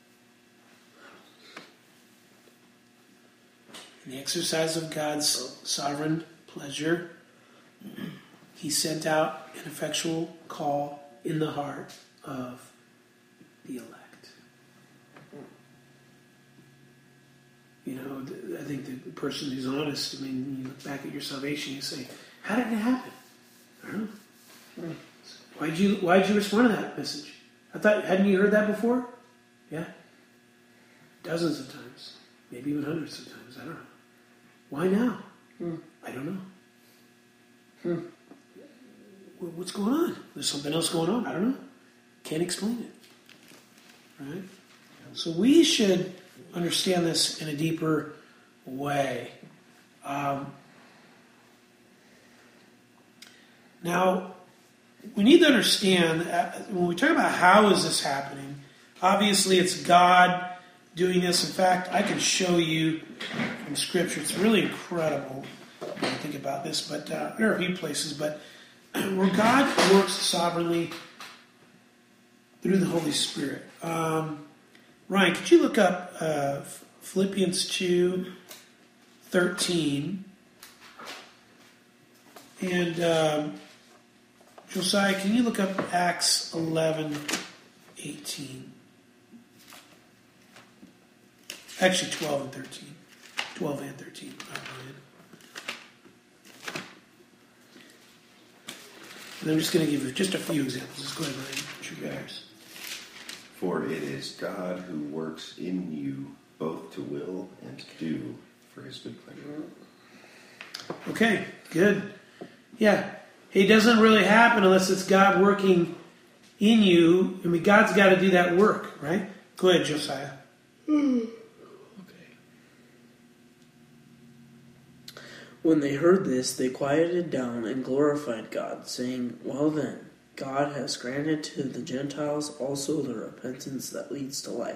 In the exercise of God's sovereign pleasure, He sent out an effectual call in the heart of the elect. I think the person who's honest, you look back at your salvation, you say, how did it happen? I don't know. Why'd you respond to that message? Hadn't you heard that before? Yeah. Dozens of times. Maybe even hundreds of times. I don't know. Why now? I don't know. What's going on? There's something else going on. I don't know. Can't explain it. Right? So we should understand this in a deeper way. Now, we need to understand, when we talk about how is this happening, obviously it's God doing this. In fact, I can show you from Scripture. It's really incredible when you think about this, but there are a few places, but where God works sovereignly through the Holy Spirit. Ryan, could you look up Philippians 2:13 and Josiah, can you look up Acts 11:18? Actually, 12 and 13. 12 and 13. And I'm just going to give you just a few examples. Just go ahead, Ryan. What's your guys? For it is God who works in you both to will and to do for his good pleasure. Okay, good. Yeah. It doesn't really happen unless it's God working in you. I mean, God's got to do that work, right? Go ahead, Josiah. Okay. When they heard this, they quieted down and glorified God, saying, "Well then, God has granted to the Gentiles also the repentance that leads to life."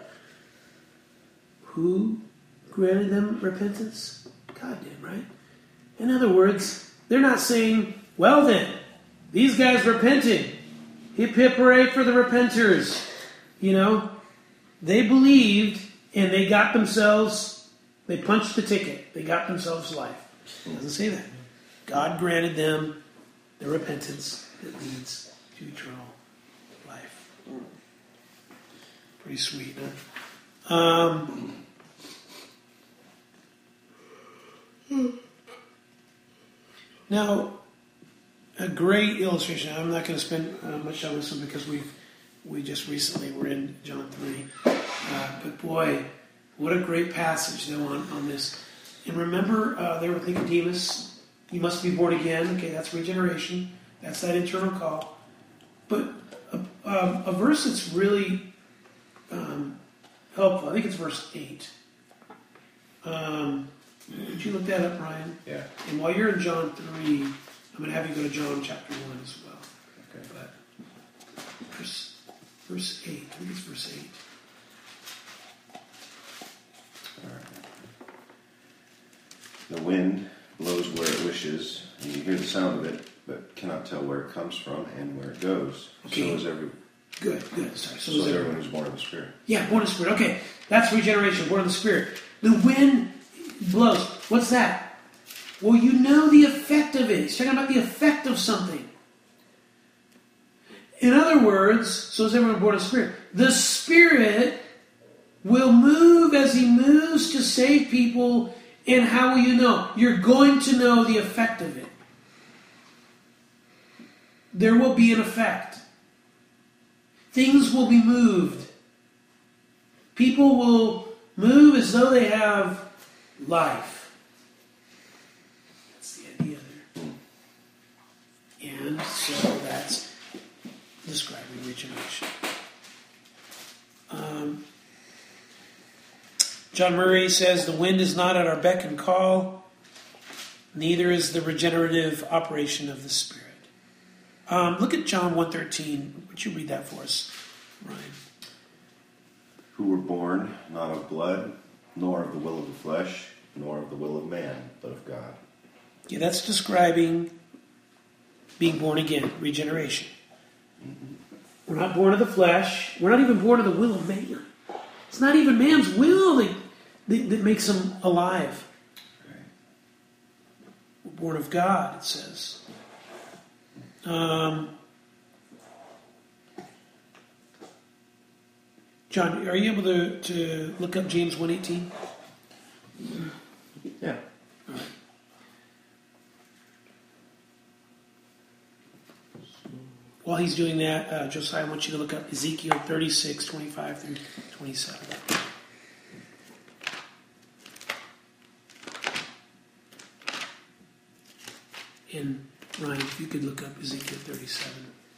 Who granted them repentance? God did, right? In other words, they're not saying, well then, these guys repented. Hip hip hooray for the repenters. You know, they believed and they got themselves, they punched the ticket. They got themselves life. It doesn't say that. God granted them the repentance that leads to eternal life. Pretty sweet, huh? Now, a great illustration. I'm not going to spend much time on this one because we just recently were in John 3. But boy, what a great passage though on this. And remember, they were thinking, Nicodemus, you must be born again. Okay, that's regeneration. That's that internal call. But a verse that's really helpful, I think it's verse 8. Would you look that up, Ryan? Yeah. And while you're in John 3, I'm going to have you go to John chapter 1 as well. Okay. But verse 8, I think it's verse 8. All right. The wind blows where it wishes, and you hear the sound of it, but cannot tell where it comes from and where it goes. Okay. So is every. Good. Sorry. So is everyone who's born of the Spirit. Yeah, born of the Spirit. Okay, that's regeneration, born of the Spirit. The wind blows. What's that? Well, you know the effect of it. He's talking about the effect of something. In other words, so is everyone born of the Spirit. The Spirit will move as He moves to save people. And how will you know? You're going to know the effect of it. There will be an effect. Things will be moved. People will move as though they have life. That's the idea there. And so that's describing regeneration. John Murray says, the wind is not at our beck and call, neither is the regenerative operation of the Spirit. Look at John 1:13. Would you read that for us, Ryan? Who were born not of blood, nor of the will of the flesh, nor of the will of man, but of God. Yeah, that's describing being born again, regeneration. Mm-hmm. We're not born of the flesh. We're not even born of the will of man. It's not even man's will that makes him alive. Right. We're born of God, it says. John, are you able to look up James 1:18? Yeah. All right. While he's doing that, Josiah, I want you to look up Ezekiel 36:25 through 27. And Ryan, if you could look up Ezekiel 37.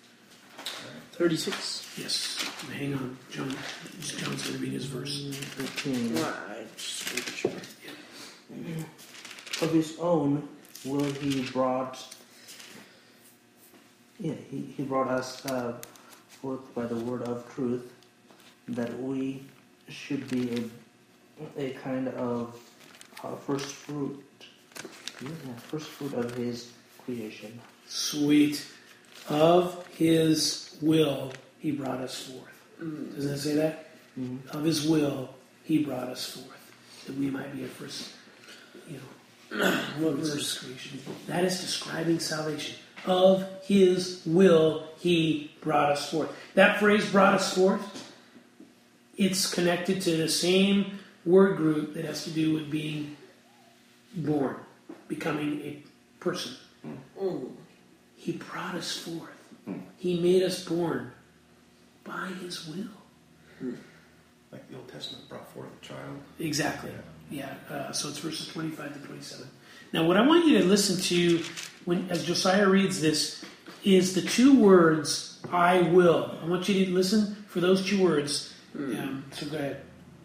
36. Yes. And hang on, John. John's going to read his verse. 13. Right. Just make sure. Yeah. Of his own will he brought. Yeah, he brought us forth by the word of truth, that we should be a kind of first fruit. Yeah, first fruit of his creation. Sweet. Of his will, he brought us forth. Doesn't it say that? Mm-hmm. Of his will, he brought us forth. That we might be a first, what verse? Creation. That is describing salvation. of his will, he brought us forth. That phrase, brought us forth, it's connected to the same word group that has to do with being born, becoming a person. He brought us forth. He made us born by his will. Like the Old Testament brought forth a child. Exactly. Yeah. So it's verses 25 to 27. Now, what I want you to listen to as Josiah reads this is the two words, I will. I want you to listen for those two words. So go ahead.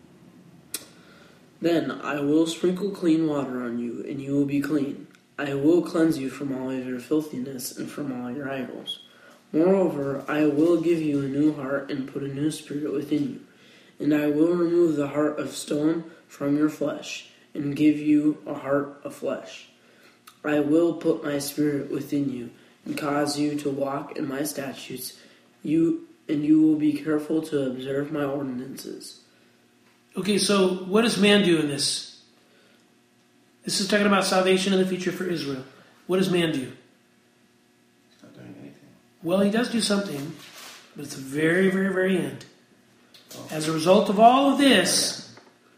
Then I will sprinkle clean water on you, and you will be clean. I will cleanse you from all of your filthiness and from all your idols. Moreover, I will give you a new heart and put a new spirit within you. And I will remove the heart of stone from your flesh and give you a heart of flesh. I will put my spirit within you and cause you to walk in my statutes. You will be careful to observe my ordinances. Okay, so what does man do in this? This is talking about salvation in the future for Israel. What does man do? He's not doing anything. Well, he does do something, but it's the very, very, very end. As a result of all of this,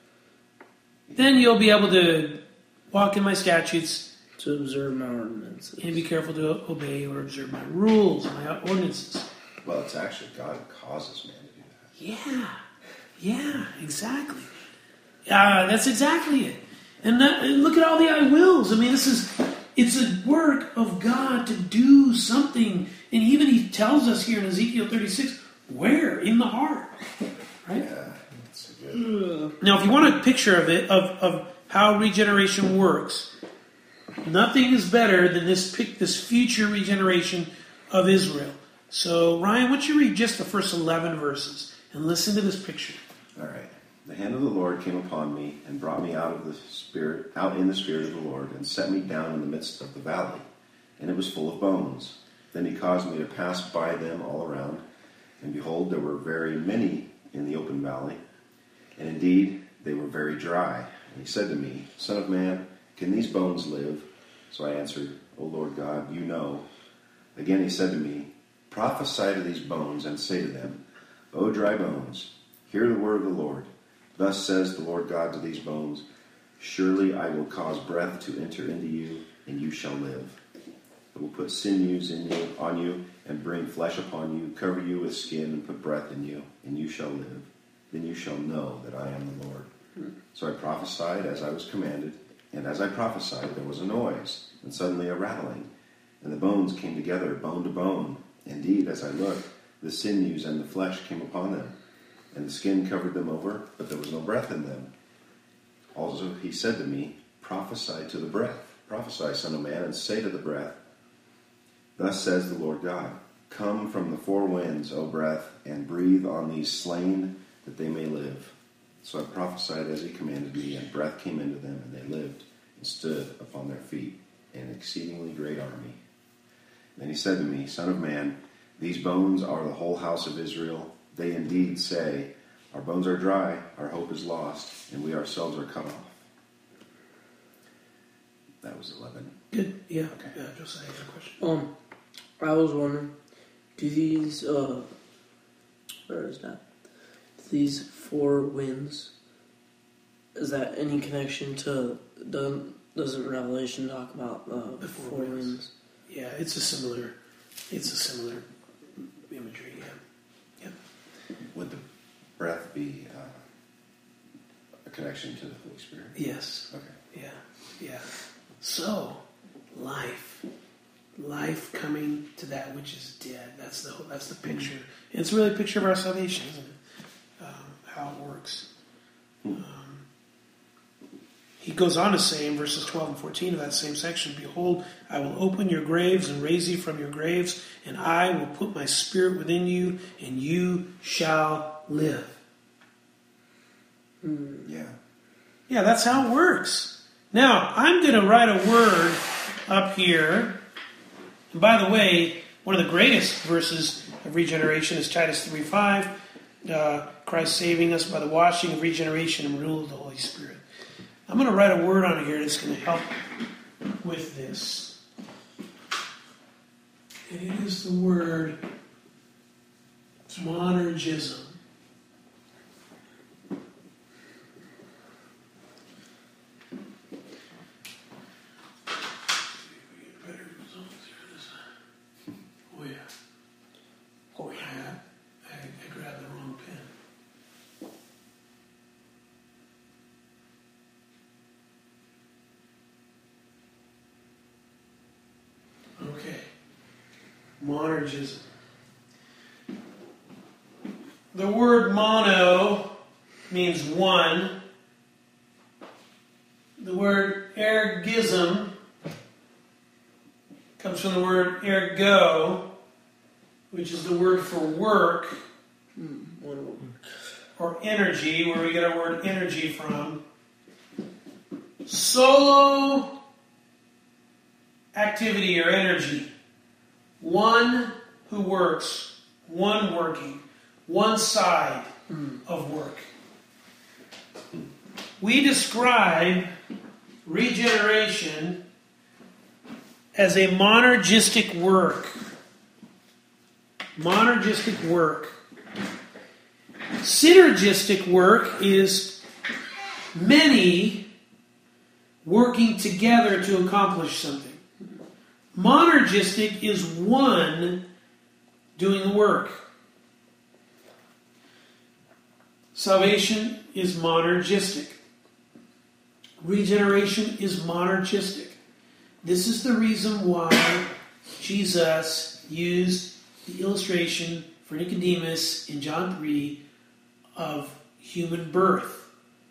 then you'll be able to walk in my statutes, to observe my ordinances, and be careful to obey or observe my rules, my ordinances. Well, it's actually God who causes man to do that. Yeah, exactly. That's exactly it. And look at all the I wills. I mean, it's a work of God to do something. And even he tells us here in Ezekiel 36, where? In the heart. Right? Yeah, that's good. Now, if you want a picture of it, of how regeneration works, nothing is better than this future regeneration of Israel. So, Ryan, why don't you read just the first 11 verses and listen to this picture. All right. The hand of the Lord came upon me and brought me out in the spirit of the Lord, and set me down in the midst of the valley, and it was full of bones. Then he caused me to pass by them all around, and behold, there were very many in the open valley, and indeed they were very dry. And he said to me, Son of man, can these bones live? So I answered, O Lord God, you know. Again he said to me, Prophesy to these bones, and say to them, O dry bones, hear the word of the Lord. Thus says the Lord God to these bones, Surely I will cause breath to enter into you, and you shall live. I will put sinews on you, and bring flesh upon you, cover you with skin, and put breath in you, and you shall live. Then you shall know that I am the Lord. So I prophesied as I was commanded, and as I prophesied there was a noise, and suddenly a rattling, and the bones came together, bone to bone. Indeed, as I looked, the sinews and the flesh came upon them, and the skin covered them over, but there was no breath in them. Also he said to me, Prophesy to the breath. Prophesy, son of man, and say to the breath, Thus says the Lord God, Come from the four winds, O breath, and breathe on these slain, that they may live. So I prophesied as he commanded me, and breath came into them, and they lived, and stood upon their feet, an exceedingly great army. Then he said to me, Son of man, these bones are the whole house of Israel. They indeed say, Our bones are dry, our hope is lost, and we ourselves are cut off. That was 11. Good. Yeah. Okay. Josiah has a question. I was wondering, do these where is that? Do these four winds, is that any connection to doesn't Revelation talk about the four winds? Yeah, it's a similar imagery. Yeah. Would the breath be a connection to the Holy Spirit? Yes. Okay. Yeah. So, life coming to that which is dead. That's the picture. And it's really a picture of our salvation, isn't it? How it works. He goes on to say in verses 12 and 14 of that same section, Behold, I will open your graves and raise you from your graves, and I will put my spirit within you, and you shall live. Yeah. Yeah, that's how it works. Now, I'm going to write a word up here. And by the way, one of the greatest verses of regeneration is Titus 3:5. Christ saving us by the washing of regeneration and renewal of the Holy Spirit. I'm going to write a word on here that's going to help with this. And it is the word monergism. Oh yeah. Oh yeah. I grabbed the wrong pen. Okay. Monergism. The word mono means one. The word ergism comes from the word ergo, which is the word for work or energy, where we get our word energy from. Solo activity or energy. One who works, one working, one side of work. We describe regeneration as a monergistic work. Monergistic work. Synergistic work is many working together to accomplish something. Monergistic is one doing the work. Salvation is monergistic. Regeneration is monergistic. This is the reason why Jesus used the illustration for Nicodemus in John 3 of human birth.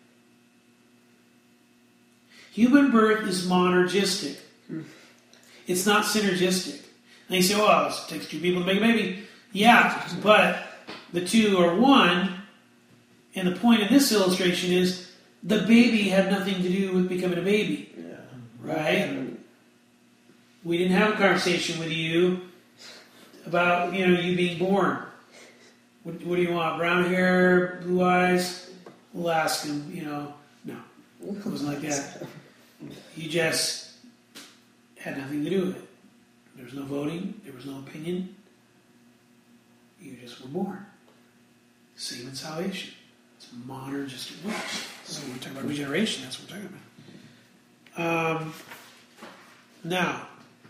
Human birth is monergistic. It's not synergistic. And you say, well, it takes two people to make a baby. Yeah, but the two are one. And the point of this illustration is the baby had nothing to do with becoming a baby. Yeah. Right? We didn't have a conversation with you about, you being born. What do you want? Brown hair, blue eyes? We'll ask him, No, it wasn't like that. You just had nothing to do with it. There was no voting. There was no opinion. You just were born. Same in salvation. It's monergistic work. So when we talk about regeneration, that's what we're talking about. Now,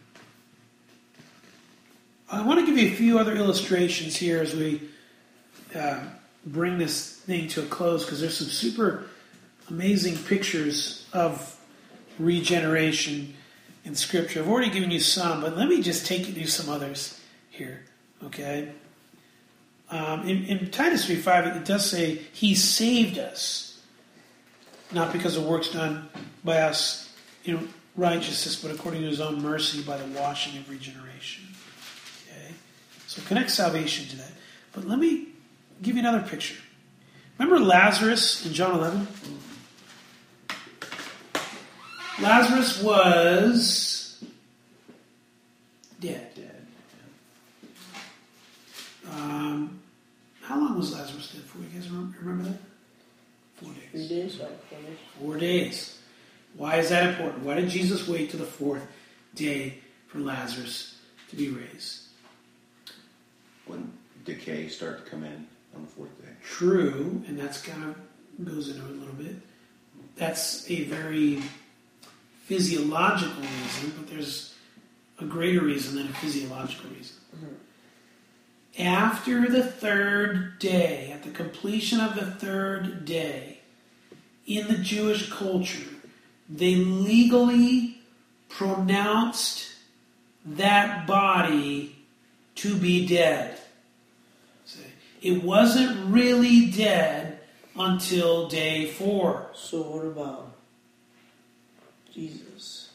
I want to give you a few other illustrations here as we bring this thing to a close, because there's some super amazing pictures of regeneration in Scripture. I've already given you some, but let me just take you through some others here, okay? In Titus 3:5, it does say, He saved us, not because of works done by us, righteousness, but according to His own mercy by the washing of regeneration. Okay? So connect salvation to that. But let me give you another picture. Remember Lazarus in John 11? Lazarus was dead. How long was Lazarus dead for? You guys remember that? 4 days. 3 days? 4 days. Why is that important? Why did Jesus wait till the 4th day for Lazarus to be raised? When decay started to come in on the 4th day. True, and that's kind of goes into it a little bit. That's a very physiological reason, but there's a greater reason than a physiological reason. Mm-hmm. After the 3rd day, at the completion of the 3rd day, in the Jewish culture, they legally pronounced that body to be dead. It wasn't really dead until day 4. So what about Jesus?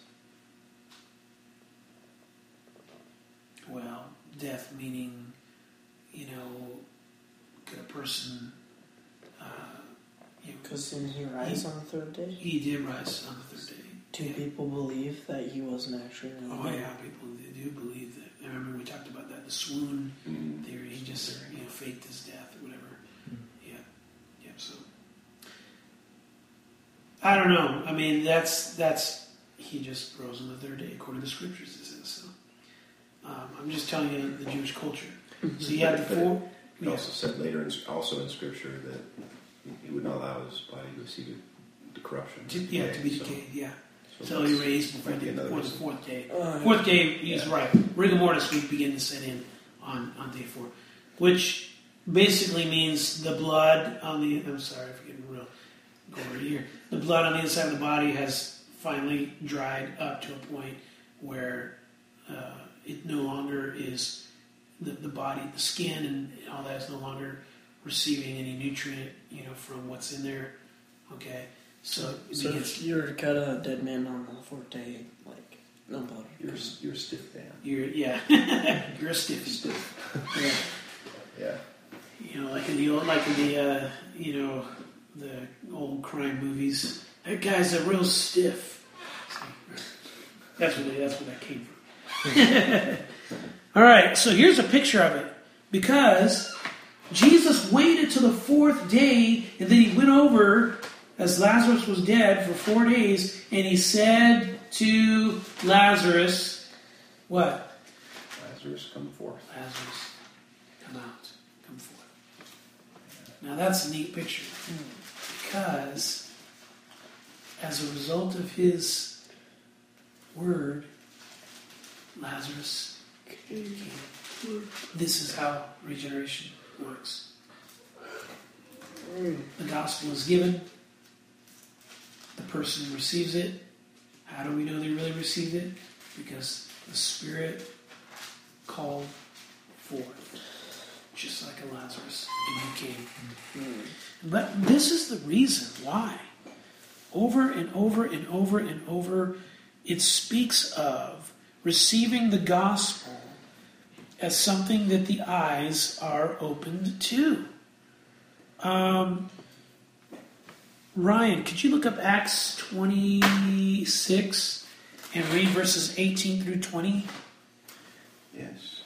Well, death meaning, could a person, Because didn't he rise on the 3rd day? He did rise on the 3rd day. Do people believe that he wasn't actually really Oh dead? yeah, people do believe that. I remember we talked about that, the swoon theory. He just, faked his death or whatever. Yeah, so. I don't know. I mean, that's he just rose on the 3rd day, according to the Scriptures, it says so. I'm just telling you the Jewish culture. So you had the four. It also said later, also in Scripture, that he would not allow his body to see the corruption. To be decayed, yeah. So that's- he raised before might be another the reason. fourth day. Fourth day, he's Yeah. right. Rigor mortis week begin to set in on day 4, which basically means the blood on the. I'm sorry, I'm getting real gory here. The blood on the inside of the body has finally dried up to a point where it no longer is the body, the skin, and all that is no longer receiving any nutrient, from what's in there. Okay, so if you were to cut a dead man on the fourth day, like no blood. You're a stiff man. you're a stiffy. Yeah. Like in the old crime movies. That guy's a real stiff. That's where that came from. All right, so here's a picture of it. Because Jesus waited till the 4th day, and then he went over, as Lazarus was dead, for 4 days, and he said to Lazarus, what? Lazarus, come forth. Lazarus, come out, come forth. Now that's a neat picture, because as a result of his word, Lazarus came. This is how regeneration works. The gospel is given. The person receives it. How do we know they really received it? Because the Spirit called forth, just like a Lazarus, and he came. But this is the reason why, over and over and over and over, it speaks of receiving the gospel as something that the eyes are opened to. Ryan, could you look up Acts 26 and read verses 18 through 20? Yes.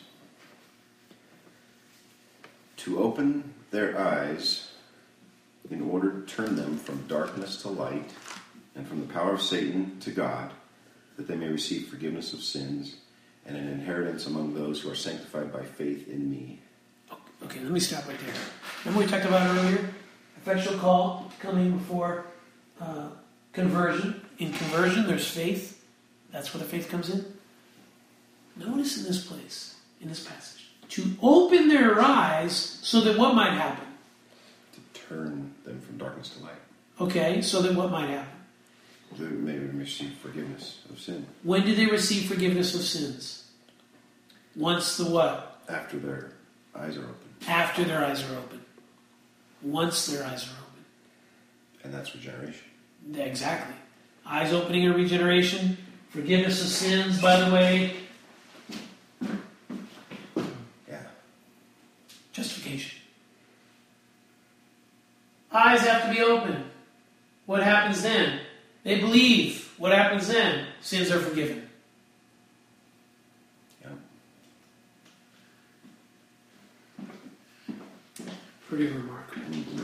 To open their eyes in order to turn them from darkness to light and from the power of Satan to God, that they may receive forgiveness of sins and an inheritance among those who are sanctified by faith in me. Okay, let me stop right there. Remember we talked about earlier? Effectual call coming before conversion. In conversion, there's faith. That's where the faith comes in. Notice in this place, in this passage, to open their eyes so that what might happen? To turn them from darkness to light. Okay, so that what might happen? They may receive forgiveness of sin. When do they receive forgiveness of sins? Once the what? After their eyes are open. After their eyes are open. Once their eyes are open. And that's regeneration. Exactly. Eyes opening and regeneration. Forgiveness of sins, by the way. Yeah. Justification. Eyes have to be open. What happens then? They believe. What happens then? Sins are forgiven. Yeah. Pretty remarkable.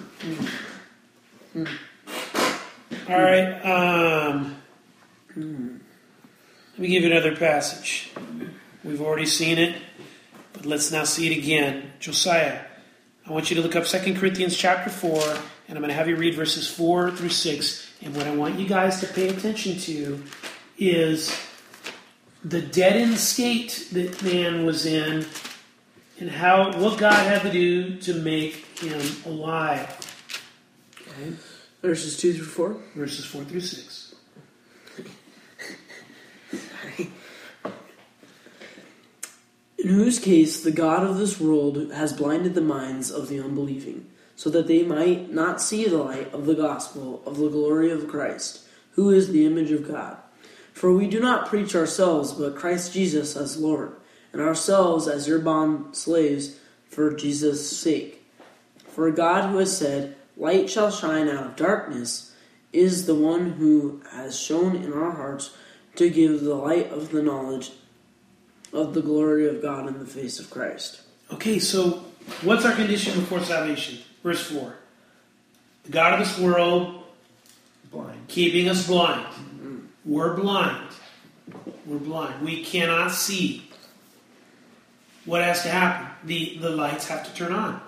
All right. Let me give you another passage. We've already seen it, but let's now see it again. Josiah, I want you to look up 2 Corinthians chapter 4, and I'm going to have you read verses 4 through 6. And what I want you guys to pay attention to is the deadened state that man was in, and what God had to do to make him alive. Okay? Verses 2 through 4? Verses 4 through 6. In whose case the God of this world has blinded the minds of the unbelieving, so that they might not see the light of the gospel of the glory of Christ, who is the image of God. For we do not preach ourselves, but Christ Jesus as Lord, and ourselves as your bond slaves for Jesus' sake. For God, who has said, "Light shall shine out of darkness," is the one who has shown in our hearts to give the light of the knowledge of the glory of God in the face of Christ. Okay, so what's our condition before salvation? Verse 4. The God of this world Blind. keeping us blind. We're blind. We're blind. We cannot see. what has to happen? The lights have to turn on.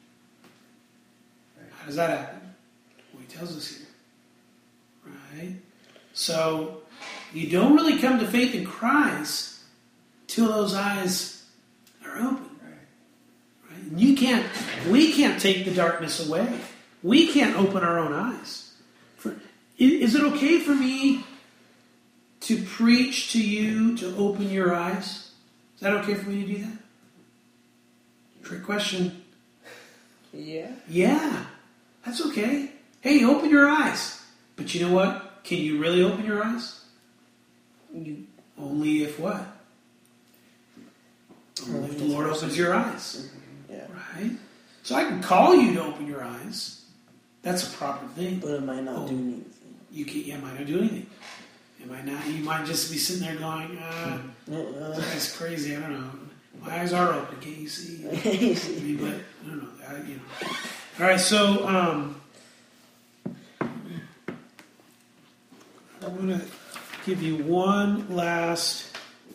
How does that happen? Well, he tells us here. Right? So, you don't really come to faith in Christ till those eyes are open. Right? And we can't take the darkness away. We can't open our own eyes. Is it okay for me to preach to you to open your eyes? Is that okay for me to do that? Trick question. Yeah. Yeah, that's okay. Hey, open your eyes. But you know what? Can you really open your eyes? Only if what? Only if the Lord opens your eyes. Yeah. Right? So I can call you to open your eyes. That's a proper thing. But it might not do anything. It might not do anything. It might not. You might just be sitting there going, that's crazy. I don't know. My eyes are open. Can't you see? I mean, but I don't know. All right. So I'm going to give you one last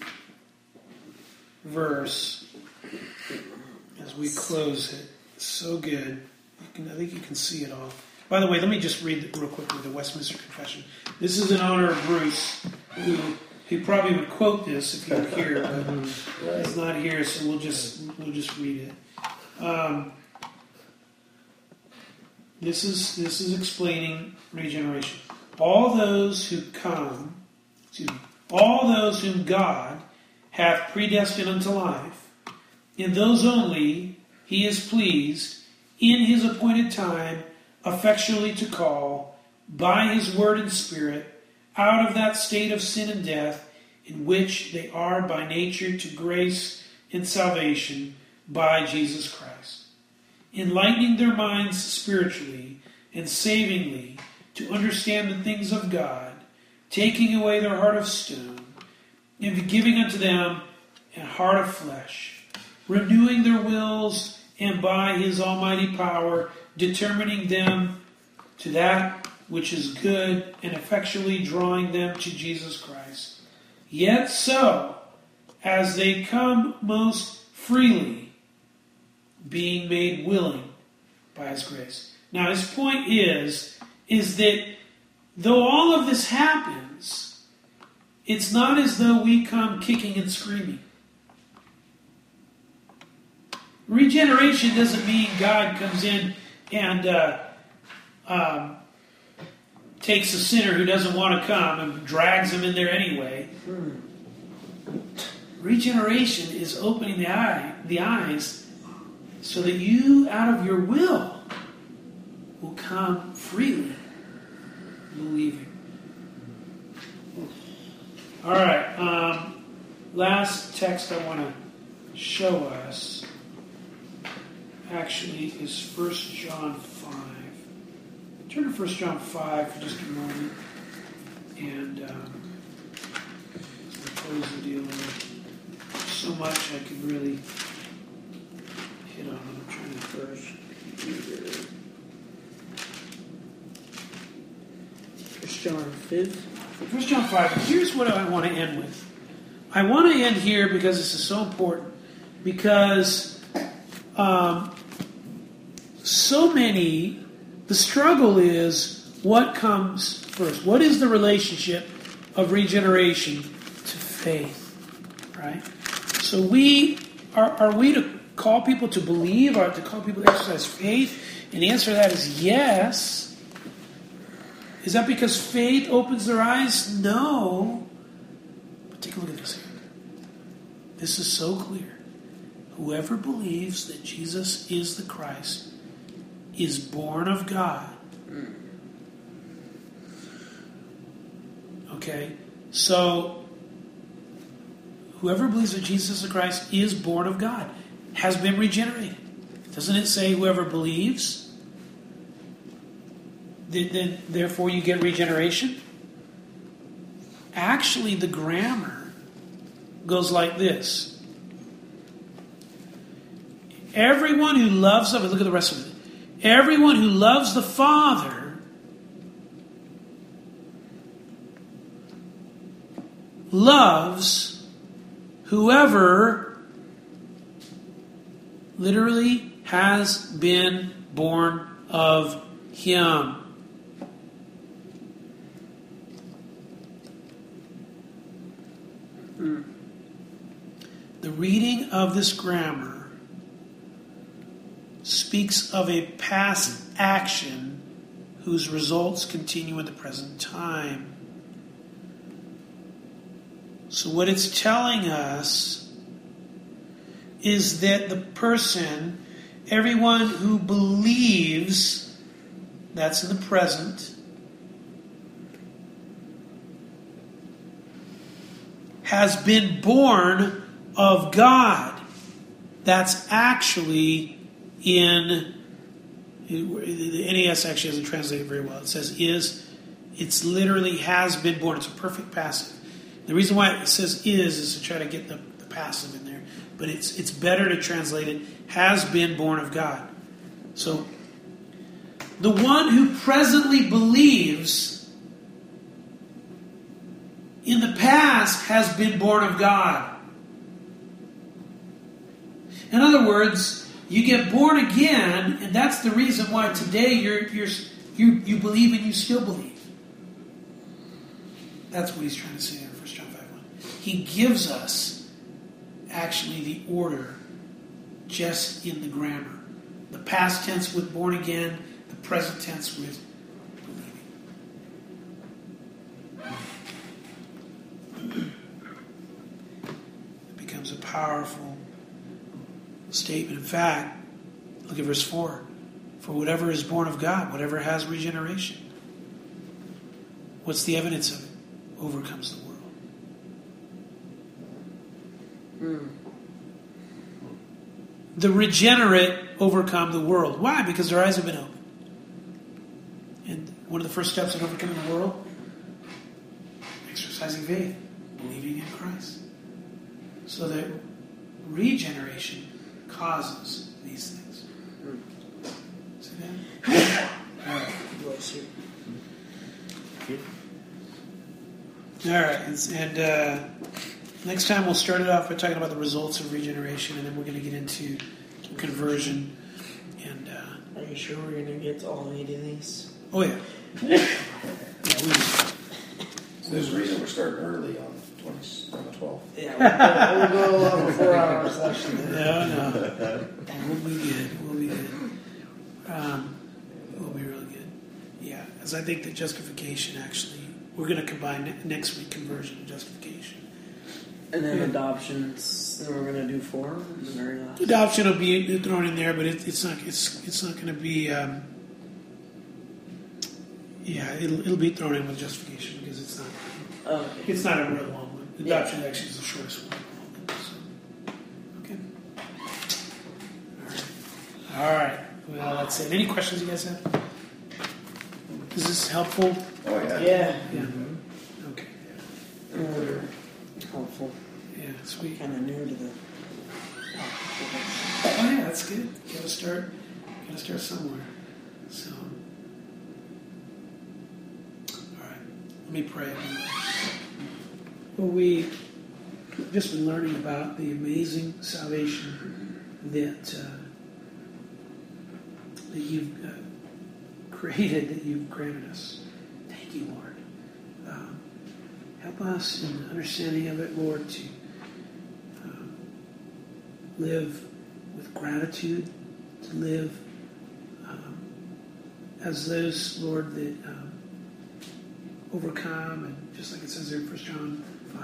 verse as we close it. It's so good. I think you can see it all. By the way, let me just read real quickly the Westminster Confession. This is in honor of Bruce, who probably would quote this if he were here, but he's not here, so we'll just read it. This is explaining regeneration. All those whom God hath predestined unto life, in those only he is pleased in his appointed time effectually to call by his word and spirit out of that state of sin and death in which they are by nature to grace and salvation by Jesus Christ, enlightening their minds spiritually and savingly to understand the things of God, taking away their heart of stone, and giving unto them a heart of flesh, renewing their wills, and by his almighty power determining them to that which is good, and effectually drawing them to Jesus Christ. Yet so, as they come most freely, being made willing by his grace. Now his point is that though all of this happens, it's not as though we come kicking and screaming. Regeneration doesn't mean God comes in and takes a sinner who doesn't want to come and drags him in there anyway. Regeneration is opening the eyes so that you, out of your will come freely believing. All right. Last text I want to show us actually is 1 John 5. Turn to 1 John 5 for just a moment. And we'll close the deal. So much I could really hit on. I'm trying to first. 1 John 5. 1 John 5. Here's what I want to end with. I want to end here because this is so important. Because so many, the struggle is what comes first. What is the relationship of regeneration to faith? Right? So are we to call people to believe, or to call people to exercise faith? And the answer to that is yes. Is that because faith opens their eyes? No. But take a look at this here. This is so clear. Whoever believes that Jesus is the Christ is born of God. Okay? So, whoever believes that Jesus is the Christ is born of God, has been regenerated. Doesn't it say whoever believes? Then therefore you get regeneration? Actually, the grammar goes like this. Everyone who loves them, look at the rest of it. Everyone who loves the Father loves whoever literally has been born of him. The reading of this grammar speaks of a past action whose results continue in the present time. So what it's telling us is that the person, everyone who believes, that's in the present, has been born of God. That's actually in the NAS actually doesn't translate it very well. It says is, it's literally has been born. It's a perfect passive. The reason why it says is to try to get the passive in there. But it's better to translate it, has been born of God. So, the one who presently believes in the past has been born of God. In other words, you get born again, and that's the reason why today you believe and you still believe. That's what he's trying to say there in 1 John 5:1. He gives us actually the order just in the grammar. The past tense with born again, the present tense with believing. It becomes a powerful statement. In fact, look at verse 4. For whatever is born of God, whatever has regeneration, what's the evidence of it? Overcomes the world. The regenerate overcome the world. Why? Because their eyes have been opened. And one of the first steps in overcoming the world, exercising faith, believing in Christ. So that regeneration causes these things. See that? All right. Bless you. All right. And next time we'll start it off by talking about the results of regeneration, and then we're going to get into conversion. And are you sure we're going to get to all 8 of these? oh yeah, yeah. So there's a reason we're starting early on the 12th. Yeah, we'll go on a 4-hour session. No. We'll be good. We'll be good. We'll be really good. Yeah, because I think that justification actually, we're going to combine next week conversion and justification. And then adoptions, then we're going to do 4 in the very last. Adoption will be thrown in there, but it's not going to be. It'll be thrown in with justification because it's not. Okay. It's not a real long one. Adoption actually is the shortest one. So, okay. All right. Well, that's it. Any questions you guys have? Is this helpful? Oh, yeah. Yeah. Yeah. Okay. Helpful. Yeah, sweet. Kind of new to the. Oh yeah, that's good. Gotta start somewhere. So, all right. Let me pray. Well, we've just been learning about the amazing salvation that you've created, that you've granted us. Thank you, Lord. Help us in understanding of it, Lord, to live with gratitude, to live as those, Lord, that overcome, and just like it says there in 1 John 5,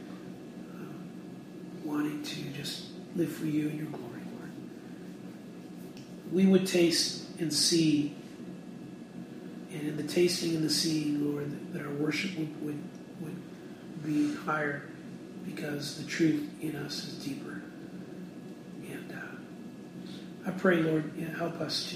wanting to just live for you and your glory, Lord. We would taste and see, and in the tasting and the seeing, Lord, that our worship would be higher because the truth in us is deeper. And I pray, Lord, help us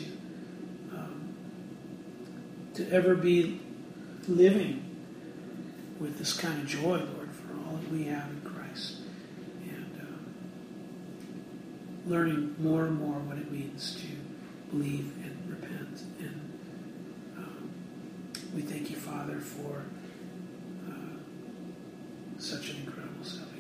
to ever be living with this kind of joy, Lord, for all that we have in Christ. And learning more and more what it means to believe and repent. And we thank you, Father, for such an incredible salvation.